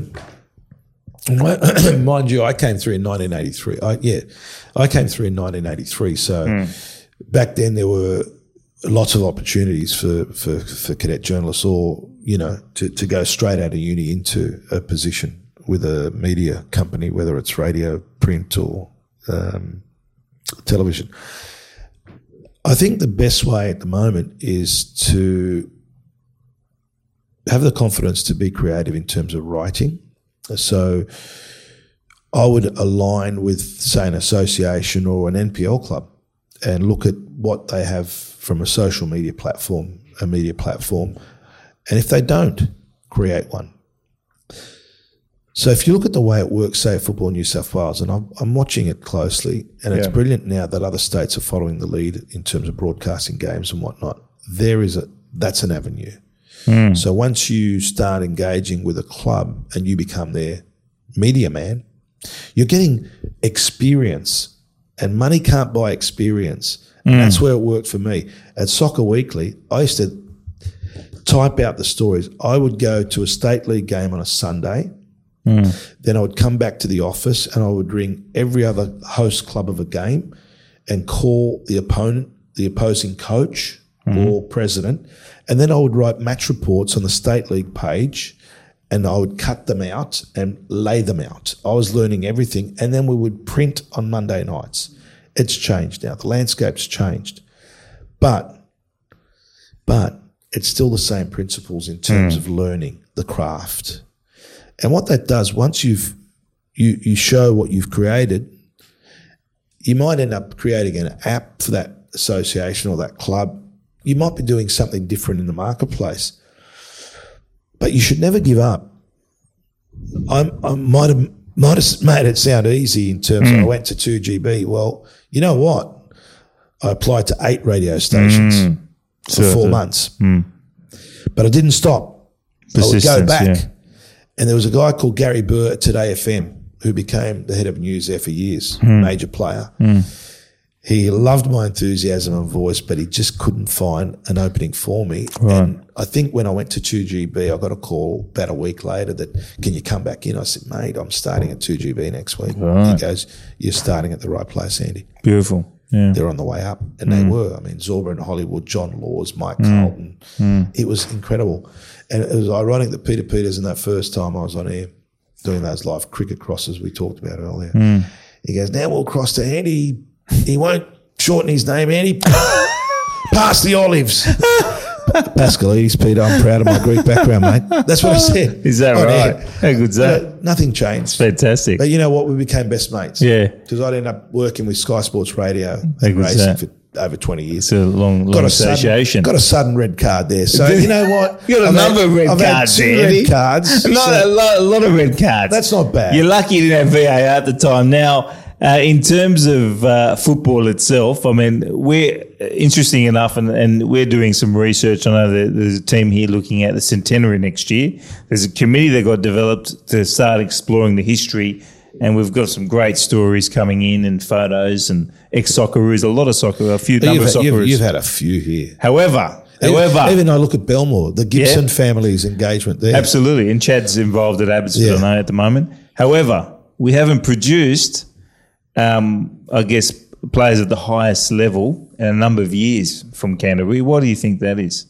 mind you, I came through in nineteen eighty-three. I, yeah, I came through in nineteen eighty-three. So Mm. back then there were lots of opportunities for, for, for cadet journalists or, you know, to, to go straight out of uni into a position with a media company, whether it's radio, print or um, television. I think the best way at the moment is to have the confidence to be creative in terms of writing. So I would align with, say, an association or an N P L club and look at what they have from a social media platform, a media platform, and if they don't, create one. So if you look at the way it works, say, at Football New South Wales, and I'm, I'm watching it closely, and it's Yeah. brilliant now that other states are following the lead in terms of broadcasting games and whatnot. There is a that's an avenue. Mm. So once you start engaging with a club and you become their media man, you're getting experience, and money can't buy experience. And Mm. that's where it worked for me. At Soccer Weekly, I used to type out the stories. I would go to a state league game on a Sunday. Mm. Then I would come back to the office and I would ring every other host club of a game and call the opponent, the opposing coach Mm-hmm. or president. And then I would write match reports on the state league page and I would cut them out and lay them out. I was learning everything. And then we would print on Monday nights. It's changed now. The landscape's changed. But, but it's still the same principles in terms Mm. of learning the craft. And what that does, once you've you you show what you've created, you might end up creating an app for that association or that club. You might be doing something different in the marketplace, but you should never give up. I'm, I might have might have made it sound easy in terms of I went to two G B. Well, you know what? I applied to eight radio stations Mm. for So four the- months, but I didn't stop. I would go Persistence, back. yeah. And there was a guy called Gary Burr at Today F M who became the head of news there for years, Hmm. major player. He loved my enthusiasm and voice, but he just couldn't find an opening for me. Right. And I think when I went to two G B, I got a call about a week later that, can you come back in? I said, mate, I'm starting at two G B next week. Right. He goes, you're starting at the right place, Andy. Beautiful. Yeah. They're on the way up. And they were. I mean, Zorba and Hollywood, John Laws, Mike Carlton. It was incredible. And it was ironic that Peter Peters, in that first time I was on air, doing those live cricket crosses we talked about earlier, he goes, now we'll cross to Andy. He won't shorten his name, Andy. Pass the olives. Pascalides, Peter, I'm proud of my Greek background, mate. That's what I said. Is that on right? air. How good's that? You know, nothing changed. Fantastic. But you know what? We became best mates. Yeah. Because I'd end up working with Sky Sports Radio How and good's racing that? for over twenty years. It's a long, long Got a association. sudden, got a sudden red card there. So you know what? You got a I've number had- of red I've had cards two there, red Andy. cards. Not so a, lot, a lot of red cards. that's not bad. You're lucky you didn't have V A R at the time. Now, uh, in terms of uh, football itself, I mean, we're interesting enough, and, and we're doing some research. I know that there's a team here looking at the centenary next year. There's a committee that got developed to start exploring the history, and we've got some great stories coming in and photos and ex-Socceroos, a lot of soccer, a few You've number of had, you've, Socceroos. you've had a few here. However, Even- however, even I look at Belmore, the Gibson Yeah. family's engagement there. absolutely, and Chad's involved at Abbotsford, Yeah. I know, at the moment. However, we haven't produced, um, I guess, players at the highest level in a number of years from Canterbury. What do you think that is?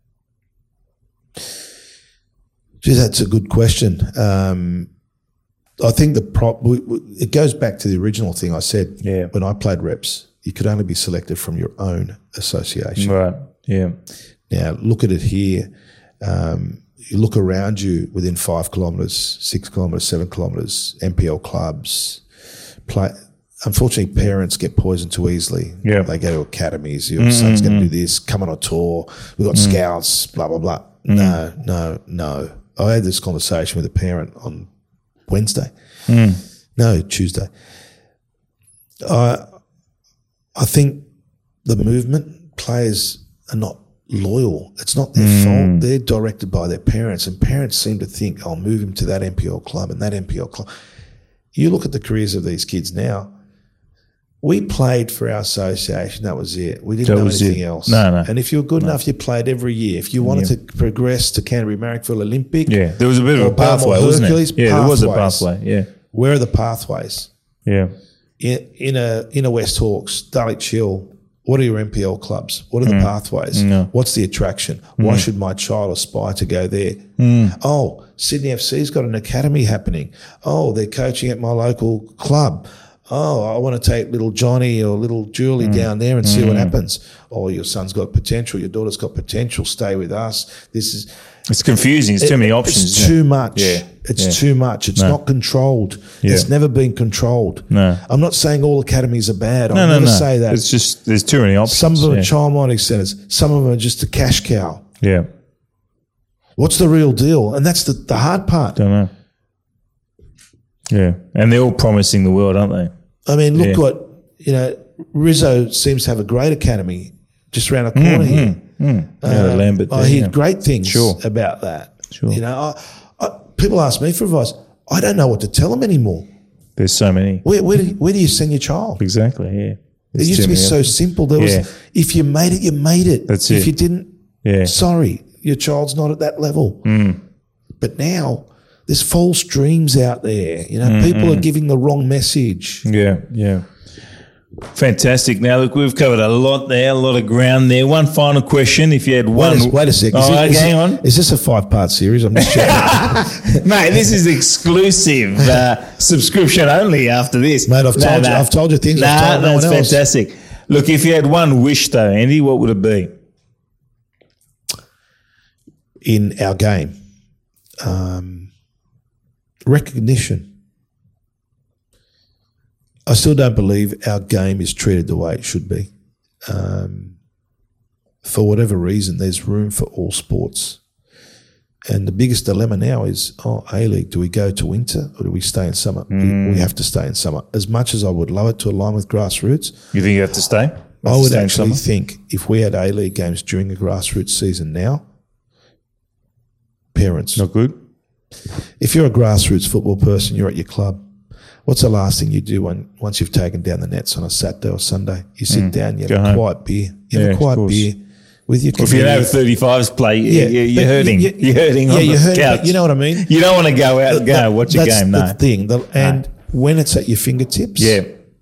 Gee, that's a good question. Um, I think the prop we, we, it goes back to the original thing I said. Yeah. When I played reps, you could only be selected from your own association. Right. Yeah. Now look at it here. Um, you look around you within five kilometres, six kilometres, seven kilometres. N P L clubs play. Unfortunately, parents get poisoned too easily. Yeah. They go to academies. Your son's going to do this. Come on a tour. We've got scouts. Blah blah blah. No, no, no. I had this conversation with a parent on Wednesday. No, Tuesday. I I think the movement players are not loyal. It's not their fault. They're directed by their parents, and parents seem to think, I'll move him to that N P L club and that N P L club. You look at the careers of these kids now. We played for our association. That was it. We didn't That know was anything it. else. No, no. And if you were good enough, you played every year. If you wanted Yeah. to progress to Canterbury Marrickville Olympic, Yeah. There was a bit of or a pathway, Belmore wasn't Hercules, it? Yeah, there was a pathways. pathway. Yeah. Where are the pathways? Yeah. In, in a in a West Hawks, Dulwich Hill, what are your N P L clubs? What are the pathways? No. What's the attraction? Why should my child aspire to go there? Oh, Sydney F C's got an academy happening. Oh, they're coaching at my local club. Oh, I want to take little Johnny or little Julie down there and see what happens. Oh, your son's got potential. Your daughter's got potential. Stay with us. This is It's confusing. It's too many options. It's isn't it? too much. Yeah. It's Yeah. too much. It's No. not controlled. Yeah. It's never been controlled. No. I'm not saying all academies are bad. No, I'll no, never no. say that. It's just there's too many options. Some of them yeah. are child minding centres. Some of them are just a cash cow. Yeah. What's the real deal? And that's the, the hard part. Don't know. Yeah. And they're all promising the world, aren't they? I mean, look Yeah. what, you know, Rizzo seems to have a great academy just around the corner here. yeah, the Lambert I there, hear yeah. great things Sure. about that. Sure. You know, I, I, people ask me for advice. I don't know what to tell them anymore. There's so many. Where, where, do, you, where do you send your child? Exactly, yeah. It There's used too to be many so options. simple. There Yeah. was, if you made it, you made it. That's if it. you didn't, Yeah. sorry, your child's not at that level. Mm. But now there's false dreams out there. You know, people are giving the wrong message. Yeah, yeah. Fantastic. Now, look, we've covered a lot there, a lot of ground there. One final question. If you had one. Wait a, wait a sec. Is Oh, it- okay, is it- hang on. Is this a five-part series? I'm just checking. Mate, this is exclusive. Uh, subscription only after this. Mate, I've told you- I've told you things Nah, I've told no that's one else. fantastic. Look, if you had one wish, though, Andy, what would it be? In our game, um, recognition. I still don't believe our game is treated the way it should be. Um, for whatever reason, there's room for all sports. And the biggest dilemma now is, oh, A-League, do we go to winter or do we stay in summer? We, we have to stay in summer. As much as I would love it to align with grassroots, You think you have to stay? Have I to would stay in actually summer? think if we had A-League games during the grassroots season now, parents, Not good? if you're a grassroots football person, you're at your club. What's the last thing you do when once you've taken down the nets on a Saturday or Sunday? You sit down, you Go have a home. quiet beer. You Yeah, have a of quiet course. beer with your If you community. have thirty-fives play, you, Yeah, you, you're but hurting. you- You, are hurting yeah, on you're the hurting, couch. but you know what I mean? You don't want to go out and go That- watch a that's game, the no. thing. The- and when it's at your fingertips, Yeah.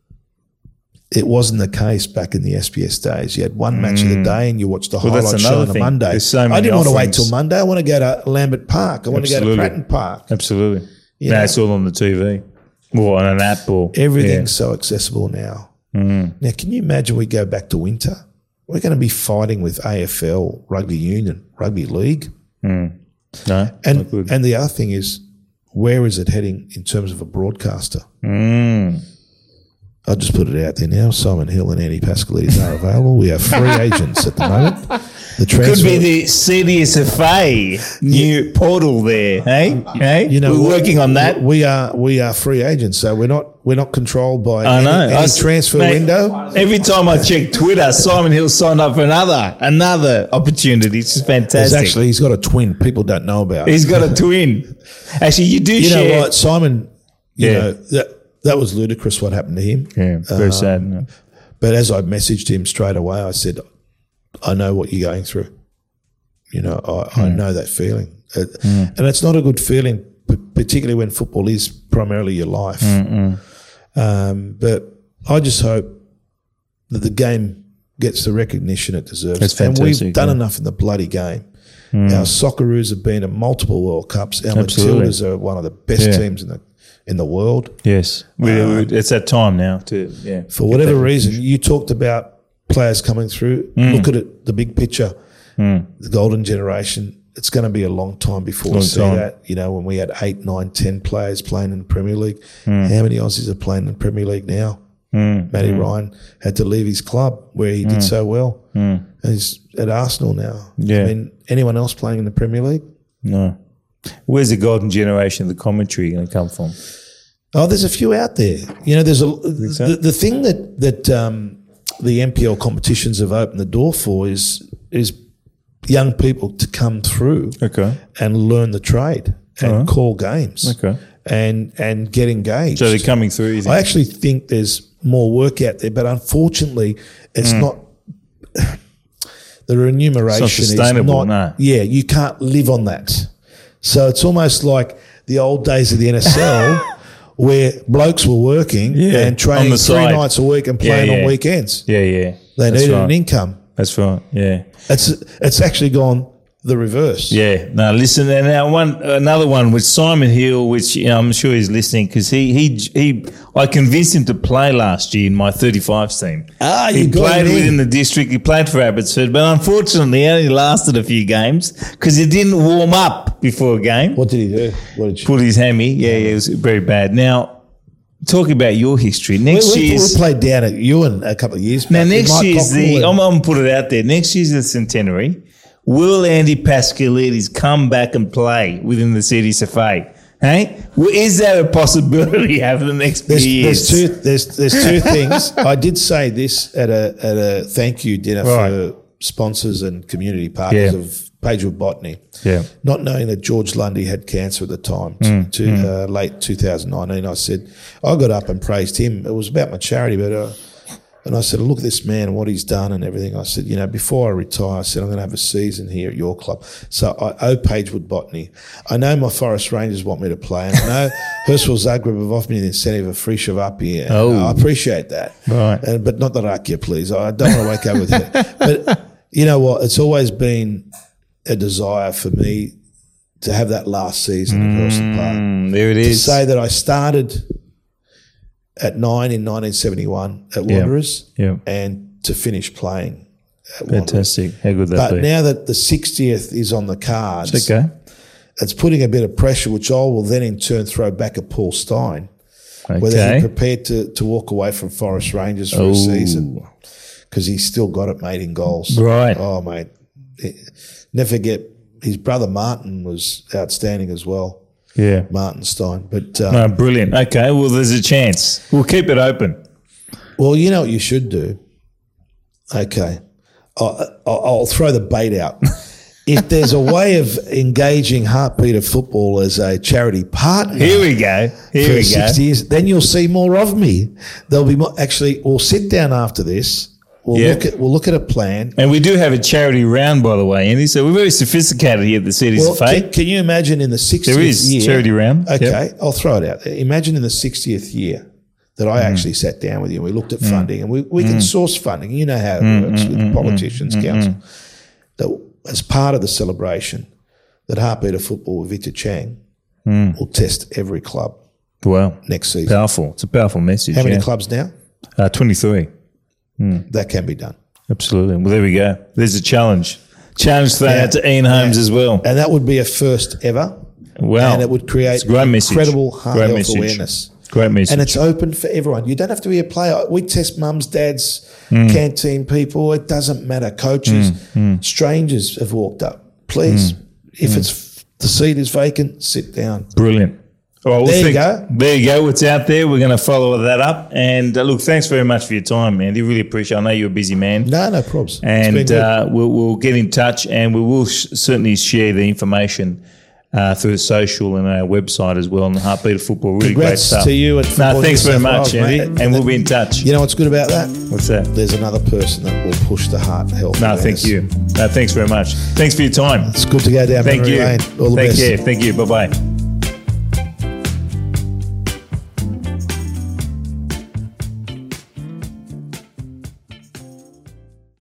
it wasn't the case back in the S B S days. You had one match of the day and you watched the Mm. Well, that's highlight show another on a thing. Monday. There's so I many didn't want to wait offerings. till Monday. I want to go to Lambert Park. I want to go to Absolutely. Pratton Park. Absolutely. You now know. it's all on the T V. Or on an app or Everything's so accessible now. Mm. Now, can you imagine we go back to winter? We're going to be fighting with A F L, rugby union, rugby league. Yeah. No, And not good. and the other thing is, where is it heading in terms of a broadcaster? Mm. I'll just put it out there now. Simon Hill and Andy Pascalides are available. We have free agents at the moment. The Could transfer, be the C D S F A new portal there, hey? Hey? you know, We're what? working on that. We are we are free agents, so we're not we're not controlled by I any, know. any I s- transfer mate, window. Every time I check Twitter, Simon Hill signed up for another another opportunity. It's just There's fantastic. actually he's got a twin. People don't know about. He's got a twin. Actually, you do You share. know what, Simon? You Yeah. know that that was ludicrous what happened to him. Yeah, very Um, sad. No. But as I messaged him straight away, I said, "I know what you're going through. You know, I, I know that feeling, It- and it's not a good feeling, p- particularly when football is primarily your life. Um, but I just hope that the game gets the recognition it deserves, That's and fantastic, we've done yeah. enough in the bloody game. Our Socceroos have been at multiple World Cups. Our Absolutely. Matildas are one of the best Yeah. teams in the in the world. Yes, we, we, it's that time now to yeah. For whatever reason, you talked about players coming through. Mm. Look at it, the big picture, the golden generation. It's going to be a long time before we Long see time. that. You know, when we had eight, nine, ten players playing in the Premier League, Mm. how many Aussies are playing in the Premier League now? Matty Ryan had to leave his club where he did so well, and he's at Arsenal now. Mm. Yeah. I mean, anyone else playing in the Premier League? No. Where's the golden generation of the commentary going to come from? Oh, there's a few out there. You know, there's a so? the, the thing that that um, the M P L competitions have opened the door for is is young people to come through Okay. and learn the trade and call games. Okay. And and get engaged. So they're coming through. You think? I actually think there's more work out there, but unfortunately, it's not. The remuneration is sustainable, not. no. Yeah, you can't live on that. So it's almost like the old days of the N S L, where blokes were working Yeah, and on training the three side. nights a week and playing Yeah, yeah. on weekends. yeah, yeah. They That's needed right. an income. That's right. Yeah. It's it's actually gone the reverse. Yeah. No, listen. And now one, another one with Simon Hill, which you know, I'm sure he's listening because he, he, he, I convinced him to play last year in my thirty-fives team. Ah, you he got played him in. within the district. He played for Abbotsford, but unfortunately, he only lasted a few games because he didn't warm up before a game. What did he do? What did you? Pulled his hammy. Yeah, yeah, it was very bad. Now, talking about your history, next we, we, year's we played down at Ewan a couple of years back. now with next Mike year's Cockrell the and- I'm, I'm gonna put it out there. Next year's the centenary. Will Andy Pascalidis come back and play within the City S F A? Hey, well, is that a possibility over the next few There's, years? there's two. There's there's two things. I did say this at a at a thank you dinner Right. for sponsors and community partners Yeah. of Pagewood Botany. Yeah. Not knowing that George Lundy had cancer at the time, Mm, to, Uh, late two thousand nineteen, I said I got up and praised him. It was about my charity, but. Uh, And I said, look at this man and what he's done and everything. I said, you know, before I retire, I said, I'm going to have a season here at your club. So I owe Pagewood Botany. I know my Forest Rangers want me to play. And I know Hurstville Zagreb have offered me the incentive of free shove up here. And Oh. I appreciate that. Right. And, but not the Rakia, please. I don't want to wake up with it. But you know what? It's always been a desire for me to have that last season at Hurstall Park. Mm, there it To is. say that I started at nine in nineteen seventy-one at Yeah. Wanderers Yeah. and to finish playing at Wanderers. Fantastic. How good that But be? now that the sixtieth is on the cards, It's okay. it's putting a bit of pressure, which I will then in turn throw back at Paul Stein, whether Okay. he's prepared to, to walk away from Forest Rangers for a Oh. season because he's still got it, mate, in goals. Right. Oh, mate. Never forget, his brother Martin was outstanding as well. Yeah. Martin Stein. But, uh, No, brilliant. Okay. Well, there's a chance. We'll keep it open. well, you know what you should do? Okay. I'll, I'll I'll throw the bait out. If there's a way of engaging Heartbeat of Football as a charity partner Here we go. Here for we go. sixty years, then you'll see more of me. There'll be more. Actually, we'll sit down after this. We'll Yeah. look at we'll look at a plan. And we do have a charity round, by the way, Andy. So we're very sophisticated here at the Cities Well, of Fate. can, can you imagine in the sixtieth There is year? charity round. Okay, Yep. I'll throw it out there. Imagine in the sixtieth year that I actually sat down with you and we looked at funding and we, we can source funding. You know how it works with the Politicians Council. That as part of the celebration, that Heartbeat of Football with Victor Chang will test every club Wow. next season. Powerful. It's a powerful message. How many yeah. clubs now? Uh, twenty-three. That can be done. Absolutely. Well, there we go. There's a challenge. Challenge thrown Yeah. out to Ian Holmes as well. And that would be a first ever. Wow. And it would create It's a great message. incredible heart Great health message. awareness. Great message. And it's open for everyone. You don't have to be a player. We test mums, dads, Mm. canteen people. It doesn't matter. Coaches, strangers have walked up. Please, Mm. if it's the seat is vacant, sit down. Brilliant. All right, well, There you think- go. There you go. It's out there. We're going to follow that up. And uh, look, thanks very much for your time, Andy. Really appreciate it. I know you're a busy man. No, no problems. It's been And good. uh, we'll, we'll get in touch and we will sh- certainly share the information uh, through social and our website as well on the Heartbeat of Football. Really great Congrats stuff. to you at No, Football thanks New very South much, Wales, Andy. mate. And we'll be in touch. You know what's good about that? What's that? There's another person that will push the heart health. No, awareness. thank you. No, thanks very much. Thanks for your time. It's good to go down Thank memory you. lane. All the Thank best. you. Thank you. Bye-bye.